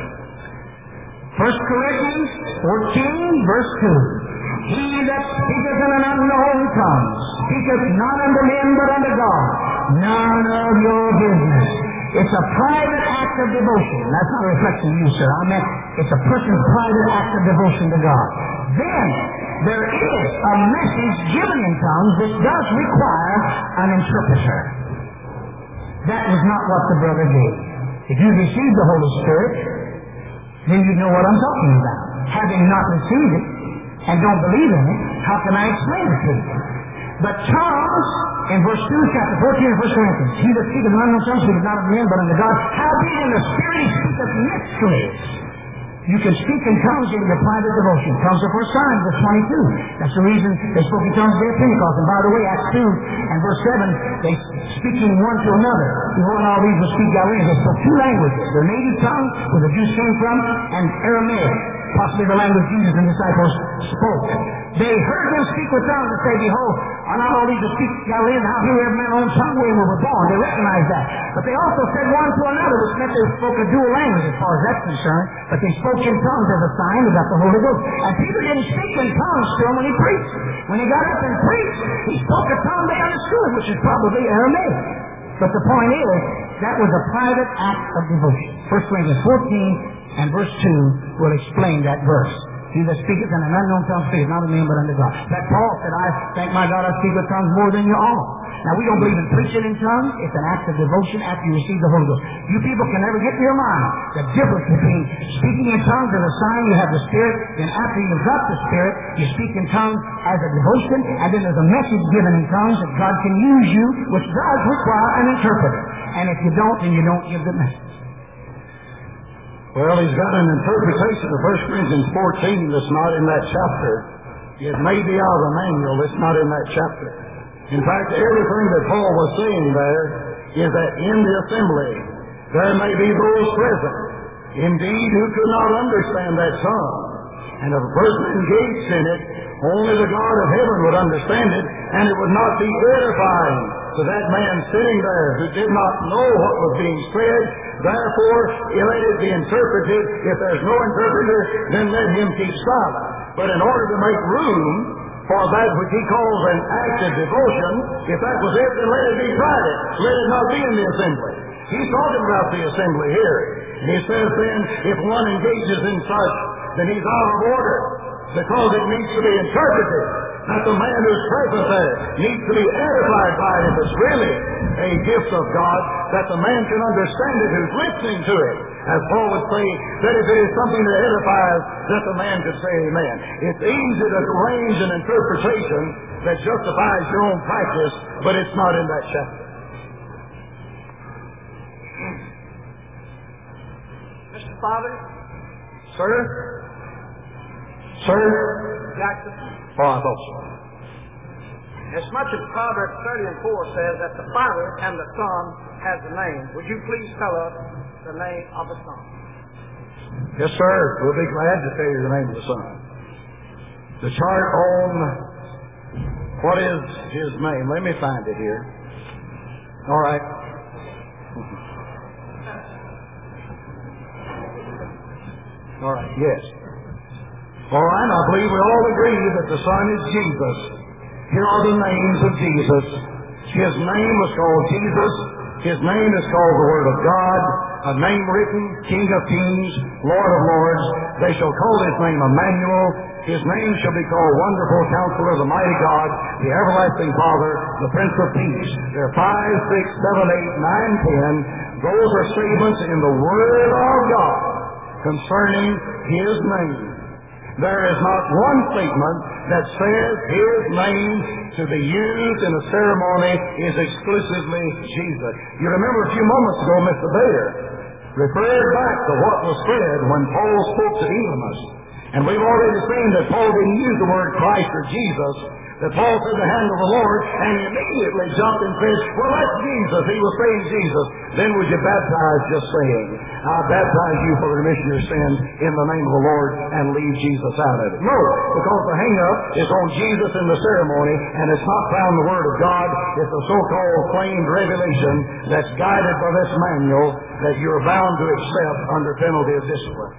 1 Corinthians 14, verse 2. He that speaketh in an unknown tongue speaketh not unto men but unto God. None of your business. It's a private act of devotion. That's not a reflection of you, sir. I meant it's a person's private act of devotion to God. Then there is a message given in tongues that does require an interpreter. That was not what the brother did. If you received the Holy Spirit, then you know what I'm talking about. Having not received it and don't believe in it, how can I explain it to you? But tongues, in verse 2, chapter 14 of 1 Corinthians, he that speaketh in unknown tongues speaketh not of men, but unto God. Howbeit in the Spirit he speaketh mysteries. You can speak in tongues in your private devotion. Tongues are for a sign, verse 22. That's the reason they spoke in tongues at Pentecost. And by the way, Acts 2 and verse 7, they speaking one to another. Behold, all these will speak Galilean. They spoke two languages. Their native tongue, where the Jews came from, and Aramaic, possibly the language Jesus and disciples spoke. They heard them speak with tongues and say, behold, are not all these that speak Galileans? How hear we have men on tongue when we were born? They recognized that. But they also said one to another, which meant they spoke a dual language as far as that's concerned. But they spoke in tongues as a sign of the Holy Ghost. And Peter didn't speak in tongues to him when he preached. When he got up and preached, he spoke a tongue they understood, which is probably Aramaic. But the point is, that was a private act of devotion. 1 Corinthians 14 and verse 2 will explain that verse. He that speaketh in an unknown tongue speaketh not of men but unto God. That Paul said, I thank my God I speak with tongues more than you all. Now we don't believe in preaching in tongues. It's an act of devotion after you receive the Holy Ghost. You people can never get to your mind the difference between speaking in tongues as a sign you have the Spirit, then after you've got the Spirit, you speak in tongues as a devotion, and then there's a message given in tongues that God can use you, which does require an interpreter. And if you don't, then you don't give the message. Well, he's got an interpretation of 1 Corinthians 14 that's not in that chapter. It may be out of the manual that's not in that chapter. In fact, everything that Paul was saying there is that in the assembly there may be those present, indeed, who could not understand that tongue. And if a person engaged in it, only the God of heaven would understand it, and it would not be edifying to that man sitting there who did not know what was being said. Therefore, let it be interpreted. If there's no interpreter, then let him keep silent. But in order to make room for that which he calls an act of devotion, if that was it, then let it be private. Let it not be in the assembly. He's talking about the assembly here. And he says then, if one engages in such, then he's out of order, because it needs to be interpreted. That the man who's present there needs to be edified by it. If it's really a gift of God, that the man can understand it who's listening to it. As Paul would say, that if it is something that edifies, that the man could say amen. It's easy to arrange an interpretation that justifies your own practice, but it's not in that chapter. Mr. Father? Sir? Sir? Jackson? Oh, I thought so. As much as Proverbs 30 and 4 says that the Father and the Son has a name, would you please tell us the name of the Son? Yes, sir. We'll be glad to tell you the name of the Son. The chart on what is his name. Let me find it here. All right. All right, yes. All right, I believe we all agree that the Son is Jesus. Here are the names of Jesus. His name was called Jesus. His name is called the Word of God, a name written, King of Kings, Lord of Lords. They shall call His name Emmanuel. His name shall be called Wonderful Counselor, the Mighty God, the Everlasting Father, the Prince of Peace. There are 5, 6, 7, 8, 9, 10. Those are statements in the Word of God concerning His name. There is not one statement that says His name to be used in a ceremony is exclusively Jesus. You remember a few moments ago, Mr. Bader referred back to what was said when Paul spoke to Elymas. And we've already seen that Paul didn't use the word Christ or Jesus, that Paul said the hand of the Lord, and he immediately jumped and said, well, that's Jesus. He was saying Jesus. Then would you baptize just saying, I baptize you for the remission of your sins in the name of the Lord, and leave Jesus out of it? No, because the hang-up is on Jesus in the ceremony, and it's not found in the Word of God. It's a so-called claimed revelation that's guided by this manual that you're bound to accept under penalty of discipline.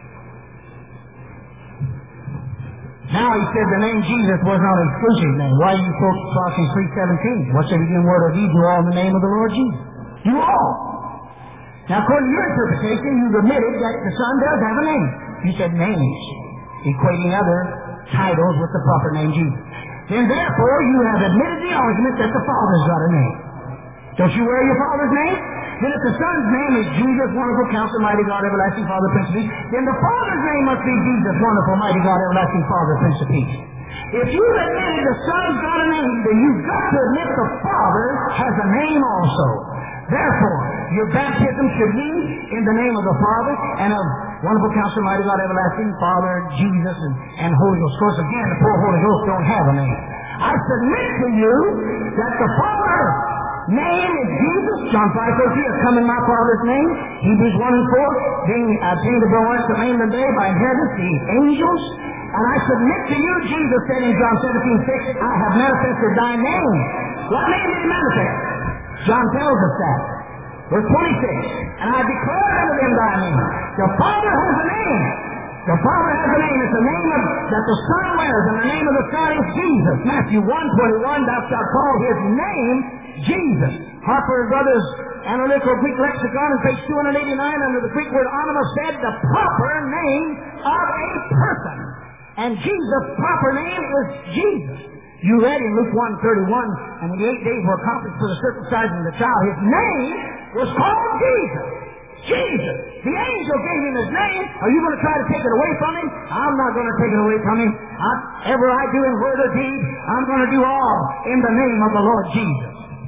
Now he said the name Jesus was not an exclusive name. Why you quote Colossians 3:17? What said he in word of you do all in the name of the Lord Jesus? You all. Now according to your interpretation, you've admitted that the Son does have a name. You said names, equating other titles with the proper name Jesus. Then therefore you have admitted the argument that the Father's got a name. Don't you wear your Father's name? Then if the Son's name is Jesus, Wonderful Counselor, Mighty God, Everlasting Father, Prince of Peace, then the Father's name must be Jesus, Wonderful, Mighty God, Everlasting Father, Prince of Peace. If you've admitted the Son's got a name, then you've got to admit the Father has a name also. Therefore, your baptism should be in the name of the Father and of Wonderful Counselor, Mighty God, Everlasting Father, Jesus, and Holy Ghost. Of course, again, the poor Holy Ghost don't have a name. I submit to you that the Father name is Jesus. John 5:13, has come in my Father's name. Hebrews 1:4, being obtained of the once to name the day by inheritance, the angels. And I submit to you, Jesus said in John 17:6, I have manifested thy name. What name did he manifest? John tells us that. Verse 26, and I declare unto them thy name. The Father has a name. The Father has a name. It's the name that the Son wears, and the name of the Son is Jesus. Matthew 1:21, thou shalt call his name Jesus. Harper Brothers Analytical Greek Lexicon on page 289 under the Greek word onymous said the proper name of a person. And Jesus' proper name is Jesus. You read in Luke 1:31, and when the 8 days were accomplished for the circumcision of the child, his name was called Jesus. Jesus. The angel gave him his name. Are you going to try to take it away from him? I'm not going to take it away from him. Whatever I do in word or deed, I'm going to do all in the name of the Lord Jesus.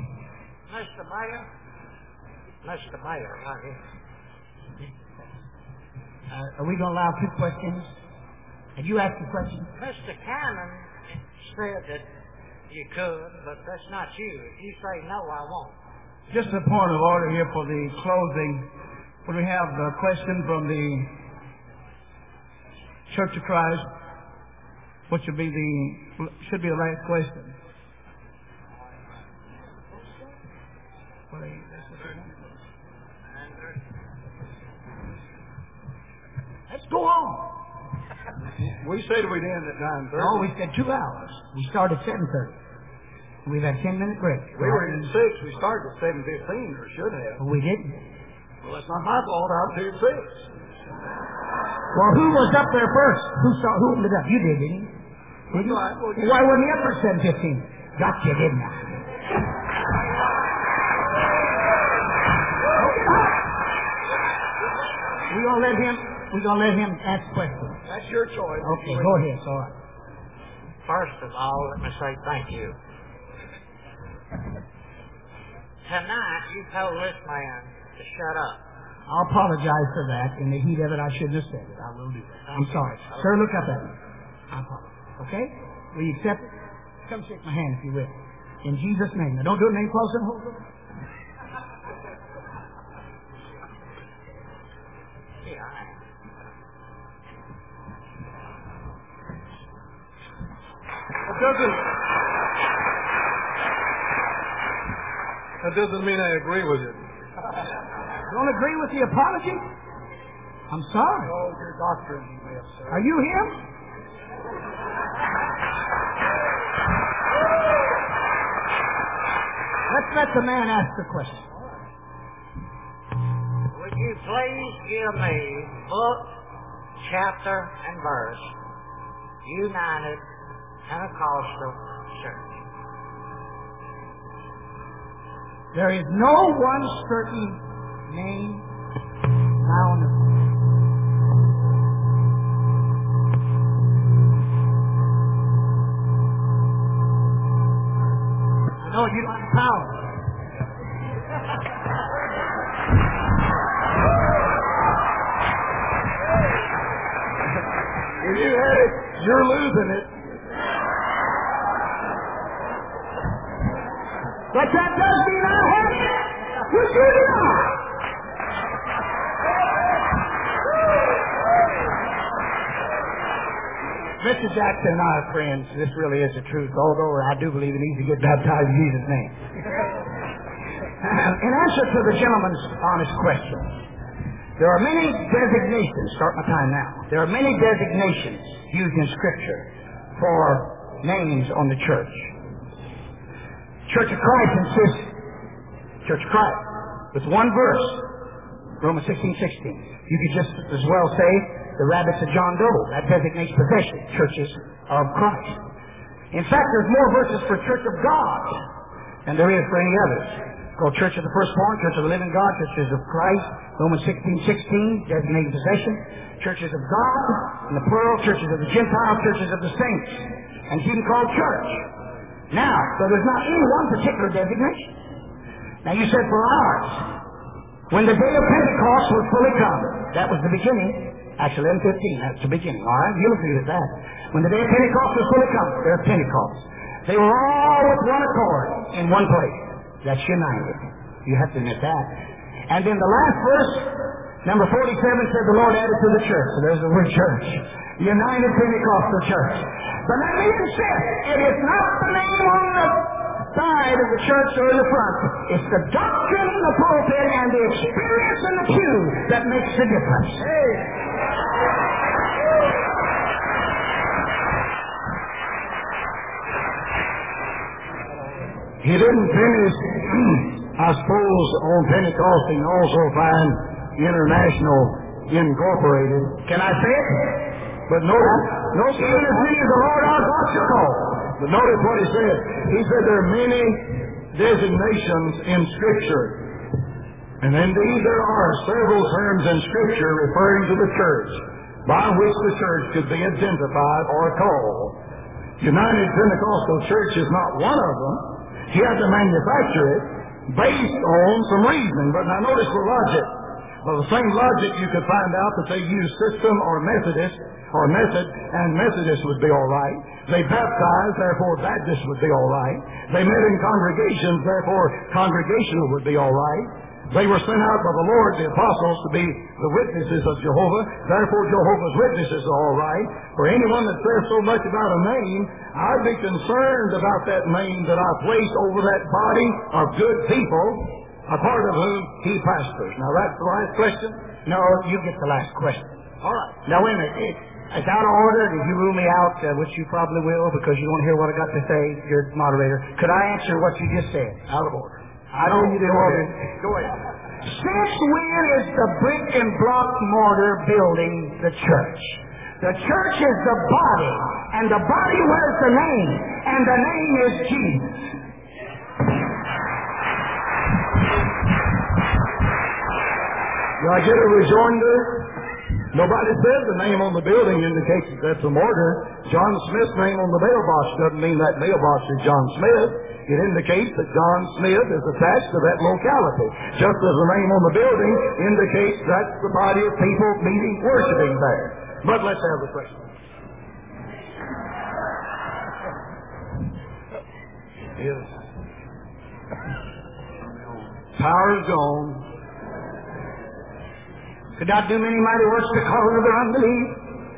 Mr. Mayor, right here. Are we going to allow 2 questions? And you ask the question? Mr. Cannon said that you could, but that's not you. If you say no, I won't. Just a point of order here for the closing. When we have a question from the Church of Christ, which should be the last question. Let's go on. We said we'd end at 9:30. No, we said 2 hours. We started at 7:30. We've had 10-minute break. We were in 6. We started at 7:15, or should have. Well, we didn't. Well, that's not my fault. I was here at 6. Well, who was up there first? Who opened it up? You did, didn't you? Did you? Why wasn't he up for 7:15? Gotcha, didn't I? We're gonna let him ask questions. That's your choice. Okay, go ahead. All right. First of all, let me say thank you. Tonight, you told this man to shut up. I'll apologize for that. In the heat of it, I shouldn't have said it. I will do that. I'm sorry. Sir, look up at me. I apologize. Okay? Will you accept it? Come shake my hand if you will. In Jesus' name. Now, don't do it any closer than hold it. That doesn't mean I agree with it. Don't agree with the apology? I'm sorry. Oh, your doctrine, you may have said. Are you him? Let's let the man ask the question. Would you please give me book, chapter, and verse, United Pentecostal Church? There is no one certain name found. No, you don't have power. If you had it, you're losing it. But that does mean I have it. Which you do not. Mr. Jackson and I are friends. This really is the truth, although I do believe he needs to get baptized in Jesus' name. In answer to the gentleman's honest question, there are many designations, start my time now, there are many designations used in Scripture for names on the church. Church of Christ insists, Church of Christ, with one verse, Romans 16:16. You could just as well say the rabbits of John Doe. That designates possession, churches of Christ. In fact, there's more verses for Church of God than there is for any others. Called Church of the Firstborn, Church of the Living God, Churches of Christ, Romans 16:16, designating possession, churches of God, in the plural, churches of the Gentiles, churches of the saints, and it's even called church. Now, so there's not any one particular designation. Now you said for ours, when the day of Pentecost was fully come, that was the beginning. Actually, 11:15, that's the beginning, all right? You'll agree with that. When the day of Pentecost was fully come, there's Pentecost. They were all with one accord in one place. That's united. You have to admit that. And then the last verse, number 47, said the Lord added to the church. So there's the word church. United Pentecostal Church. But let me insist, it is not the name on the side of the church or the front. It's the doctrine in the pulpit and the experience in the pew that makes the difference. Hey. He didn't finish, I suppose, on Pentecost, and also find International Incorporated. Can I say it? But notice, no sooner is the Lord our God shall call. But notice what he said. He said there are many designations in Scripture. And indeed there are several terms in Scripture referring to the church by which the church could be identified or called. United Pentecostal Church is not one of them. He had to manufacture it based on some reasoning. But now notice the logic. Well, the same logic you could find out that they use system or Methodist or method, and Methodist would be all right. They baptized, therefore Baptist would be all right. They met in congregations, therefore Congregational would be all right. They were sent out by the Lord, the apostles, to be the witnesses of Jehovah. Therefore, Jehovah's Witnesses are all right. For anyone that says so much about a name, I'd be concerned about that name that I place over that body of good people, a part of whom he pastors. Now, that's the last question? No, you get the last question. All right. Now, wait a minute. It's out of order. If you rule me out, which you probably will because you won't hear what I got to say, you're moderator, could I answer what you just said? Out of order. I know you didn't want to. Go ahead. Since when is the brick and block mortar building the church? The church is the body, and the body wears the name, and the name is Jesus. Do I get a rejoinder? Nobody said the name on the building indicates that that's a mortar. John Smith's name on the mailbox doesn't mean that mailbox is John Smith. It indicates that John Smith is attached to that locality. Just as the name on the building indicates that's the body of people meeting, worshiping there. But let's have the question. Yes. Power's gone. Could not do many mighty works because of their unbelief.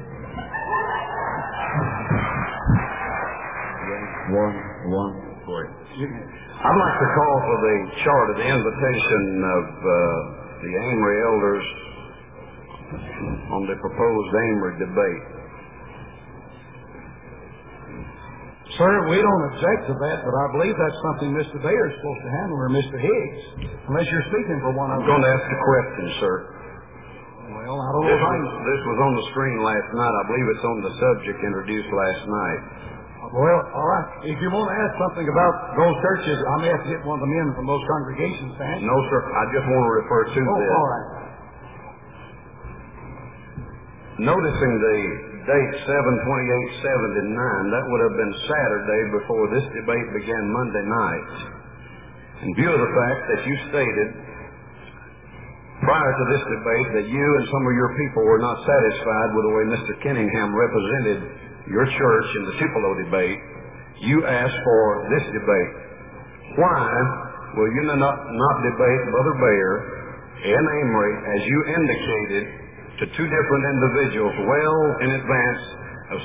One. I'd like to call for the chart of the invitation of the Amory elders on the proposed Amory debate. Sir, we don't object to that, but I believe that's something Mr. Bayer is supposed to handle, or Mr. Higgs, unless you're speaking for one of them. I'm going to ask a question, sir. Well, I don't know. This was on the screen last night. I believe it's on the subject introduced last night. Well, all right. If you want to ask something about those churches, I may have to get one of the men from those congregations to answer. No, sir. I just want to refer to this. All right. Noticing the date 7/28/79, that would have been Saturday before this debate began Monday night. In view of the fact that you stated prior to this debate that you and some of your people were not satisfied with the way Mr. Kenningham represented your church in the Tupelo debate, you asked for this debate. Why will you not debate Brother Bayer and Amory, as you indicated, to two different individuals well in advance of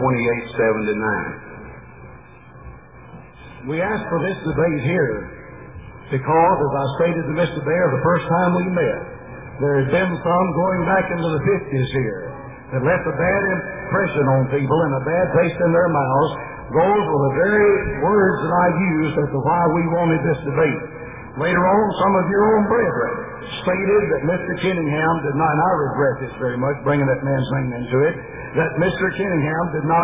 7/28/79? We asked for this debate here because, as I stated to Mr. Bayer the first time we met, there had been some going back into the 50s here that left a bad impression on people and a bad taste in their mouths. Those were the very words that I used as to why we wanted this debate. Later on, some of your own brethren stated that Mr. Kenningham did not, and I regret this very much, bringing that man's name into it, that Mr. Kenningham did not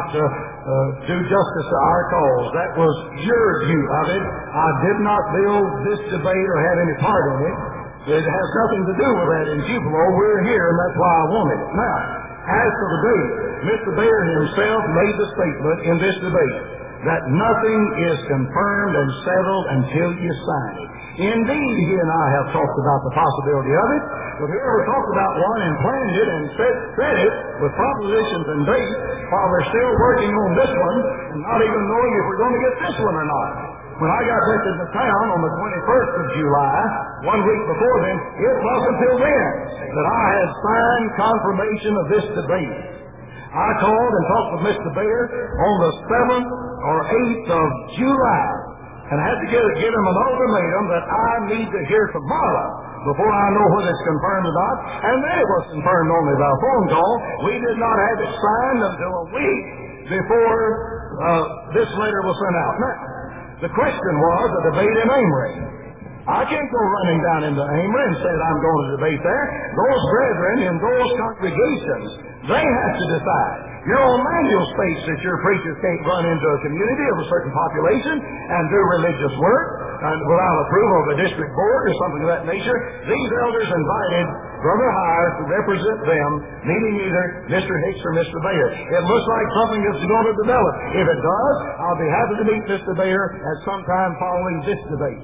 do justice to our cause. That was your view of it. I did not build this debate or have any part in it. It has nothing to do with that in Tupelo. We're here, and that's why I wanted it. Now, as for the date, Mr. Bayer himself made the statement in this debate that nothing is confirmed and settled until you sign it. Indeed, he and I have talked about the possibility of it, but whoever talked about one and planned it and said it with propositions and dates while they're still working on this one and not even knowing if we're going to get this one or not. When I got back into town on the 21st of July, 1 week before then, it wasn't until then that I had signed confirmation of this debate. I called and talked with Mr. Bayer on the 7th or 8th of July, and I had to give him an ultimatum that I need to hear tomorrow before I know whether it's confirmed or not, and then it was confirmed only by a phone call. We did not have it signed until a week before this letter was sent out. Now, the question was a debate in Amory. I can't go running down into Amory and say that I'm going to debate there. Those brethren in those congregations, they have to decide. Your own manual states that your preachers can't run into a community of a certain population and do religious work without approval of a district board or something of that nature. These elders invited Brother Hires to represent them, meeting either Mr. Hicks or Mr. Bayer. It looks like something is going to develop. If it does, I'll be happy to meet Mr. Bayer at some time following this debate.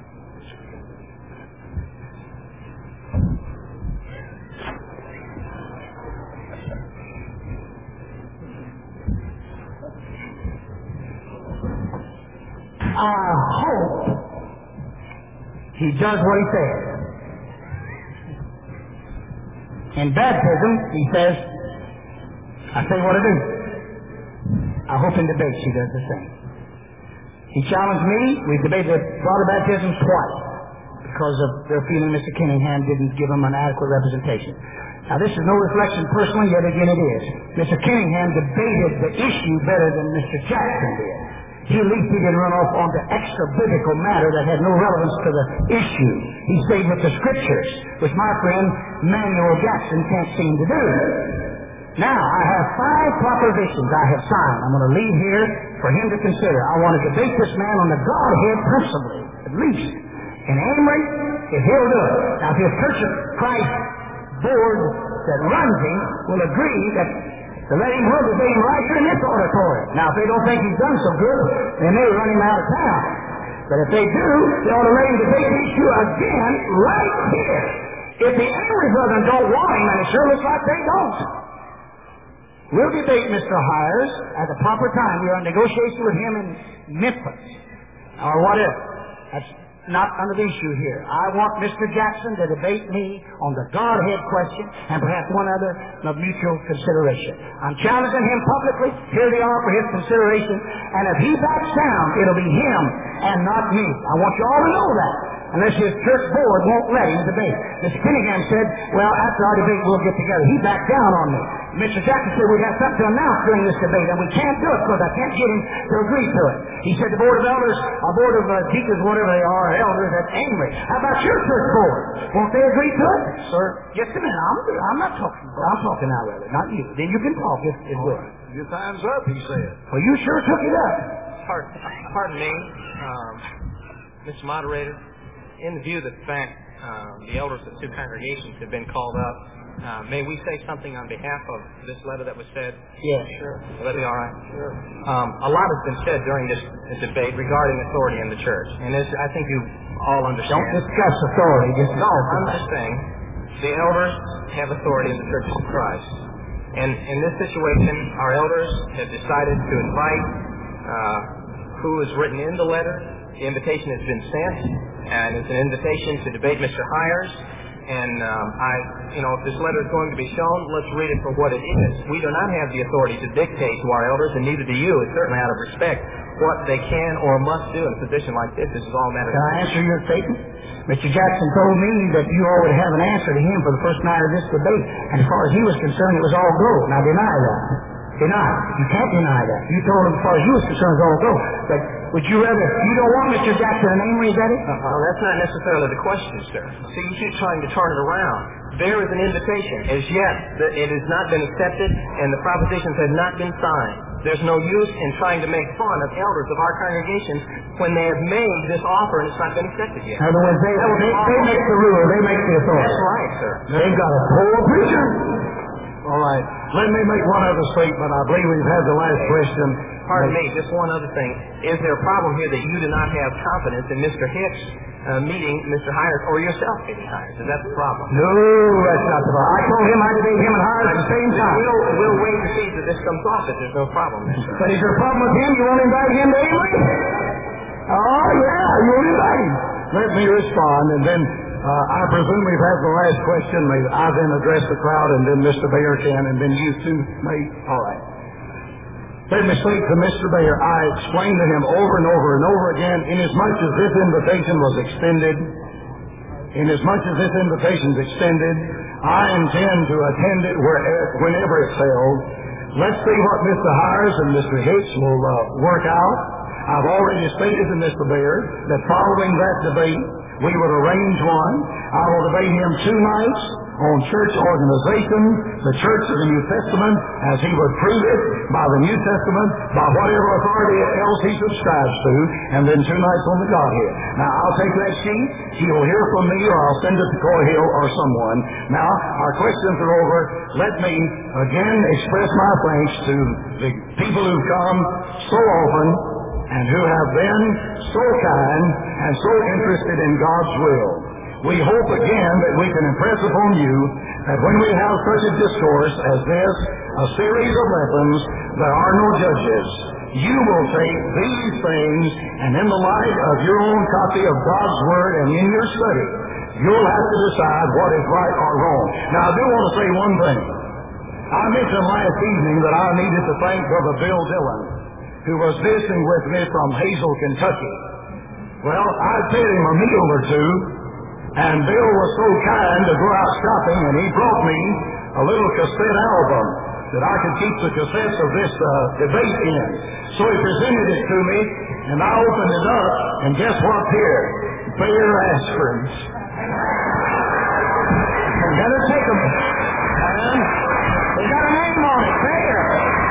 I hope he does what he says. In baptism, he says, I say what I do. I hope in debates he does the same. He challenged me. We debated water baptism twice because of their feeling Mr. Kenningham didn't give them an adequate representation. Now, this is no reflection personally, yet again it is. Mr. Kenningham debated the issue better than Mr. Jackson did. At least he didn't run off onto extra biblical matter that had no relevance to the issue. He stayed with the scriptures, which my friend Manuel Jackson can't seem to do. Now, I have 5 propositions I have signed. I'm going to leave here for him to consider. I want to debate this man on the Godhead principally, at least. In Amory, if he'll do it. Now, if his Church of Christ board that runs him will agree that to let him hold the debate right here in this auditorium. Now, if they don't think he's done so good, they may run him out of town. But if they do, they ought to let him debate the issue again right here. If the Amory brethren don't want him, and it sure looks like they don't, we'll debate Mr. Hires at the proper time. We are in negotiation with him in Memphis, or whatever. That's not under the issue here. I want Mr. Jackson to debate me on the Godhead question and perhaps one other of mutual consideration. I'm challenging him publicly. Here they are for his consideration. And if he backs down, it'll be him and not me. I want you all to know that. Unless his church board won't let him debate. Mr. Kenningham said, well, after our debate, we'll get together. He backed down on me. Mr. Jackson said we got something to announce during this debate, and we can't do it because I can't get him to agree to it. He said the board of elders, our board of deacons, whatever they are, elders, that's angry. How about your church board? Won't they agree to it? Sir, just a minute. I'm not talking. I'm talking now, rather, not you. Then you can talk if well. Your time's up, he said. Well, you sure took it up. Pardon me, Mr. Moderator. In the view of the fact the elders of two congregations have been called up, may we say something on behalf of this letter that was said? Yeah, sure. Will that be all right? Sure. A lot has been said during this debate regarding authority in the church, and as I think you all understand. Don't discuss authority. No, I'm just saying the elders have authority in the Church of Christ. And in this situation, our elders have decided to invite who is written in the letter. The invitation has been sent, and it's an invitation to debate Mr. Hires. And if this letter is going to be shown, let's read it for what it is. We do not have the authority to dictate to our elders, and neither do you. It's certainly out of respect what they can or must do in a position like this. This is all a matter of... Can I answer your statement? Mr. Jackson told me that you all would have an answer to him for the first night of this debate, and as far as he was concerned, it was all go. Now deny that. Deny it. You can't deny that. You told him as far as you was concerned, it was all go. But would you rather... You don't want Mr. Jackson an angry, is that it? No, that's not necessarily the question, sir. See, you keep trying to turn it around. There is an invitation. As yet, it has not been accepted, and the propositions have not been signed. There's no use in trying to make fun of elders of our congregations when they have made this offer and it's not been accepted yet. In other words, they make the rule, they make the authority. That's right, sir. They've got a poor preacher. All right. Let me make one other statement. I believe we've had the last question. Pardon me, just one other thing. Is there a problem here that you do not have confidence in Mr. Hicks meeting Mr. Hires or yourself meeting Hires? Is that the problem? No, that's not the problem. I told him I'd debate him and Hires at the same time. We'll wait to see that this comes off if there's no problem. But is there a problem with him? You won't invite him to Avery? Oh, yeah, you won't invite him. Let me respond, and then I presume we've had the last question. May I then address the crowd, and then Mr. Bayer can, and then you two may. All right. Let me say to Mr. Bayer, I explained to him over and over and over again, inasmuch as this invitation was extended, I intend to attend it whenever it's held. Let's see what Mr. Hires and Mr. Hicks will work out. I've already stated to Mr. Bayer that following that debate, we would arrange one. I will debate him 2 nights on church organization, the church of the New Testament, as he would prove it by the New Testament, by whatever authority else he subscribes to, and then 2 nights on the Godhead. Now, I'll take that sheet. He will hear from me, or I'll send it to Coy Hill or someone. Now, our questions are over. Let me again express my thanks to the people who've come so often and who have been so kind and so interested in God's will. We hope again that we can impress upon you that when we have such a discourse as this, a series of lessons, there are no judges. You will take these things, and in the light of your own copy of God's Word and in your study, you'll have to decide what is right or wrong. Now, I do want to say one thing. I mentioned last evening that I needed to thank Brother Bill Dillon, who was visiting with me from Hazel, Kentucky. Well, I paid him a meal or two, and Bill was so kind to go out shopping, and he brought me a little cassette album that I could keep the cassettes of this debate in. So he presented it to me, and I opened it up, and guess what's here? Bayer aspirins. You better take them. They got a name on it, Bayer.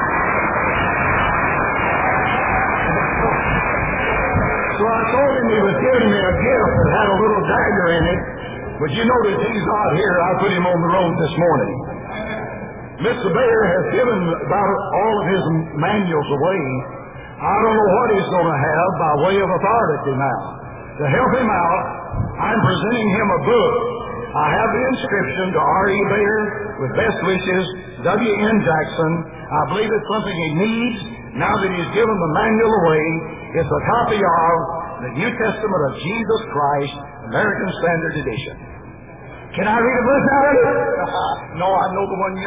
So I told him he was giving me a gift that had a little dagger in it. But you notice he's not here. I put him on the road this morning. Mr. Bayer has given about all of his manuals away. I don't know what he's going to have by way of authority now. To help him out, I'm presenting him a book. I have the inscription to R.E. Bayer with best wishes, W.N. Jackson. I believe it's something he needs now that he's given the manual away. It's a copy of the New Testament of Jesus Christ, American Standard Edition. Can I read a verse out of it? No, I know the one you...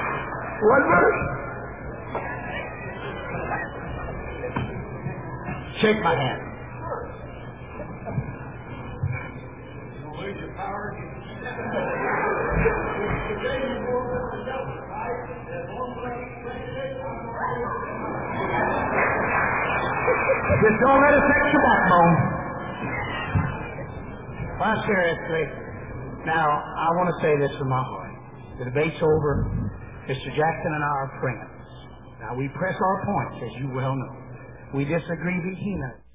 One verse. Shake my hand. Just don't let it affect your backbone. Well, seriously. Now, I want to say this from my heart. The debate's over. Mr. Jackson and I are friends. Now, we press our points, as you well know. We disagree vehemently.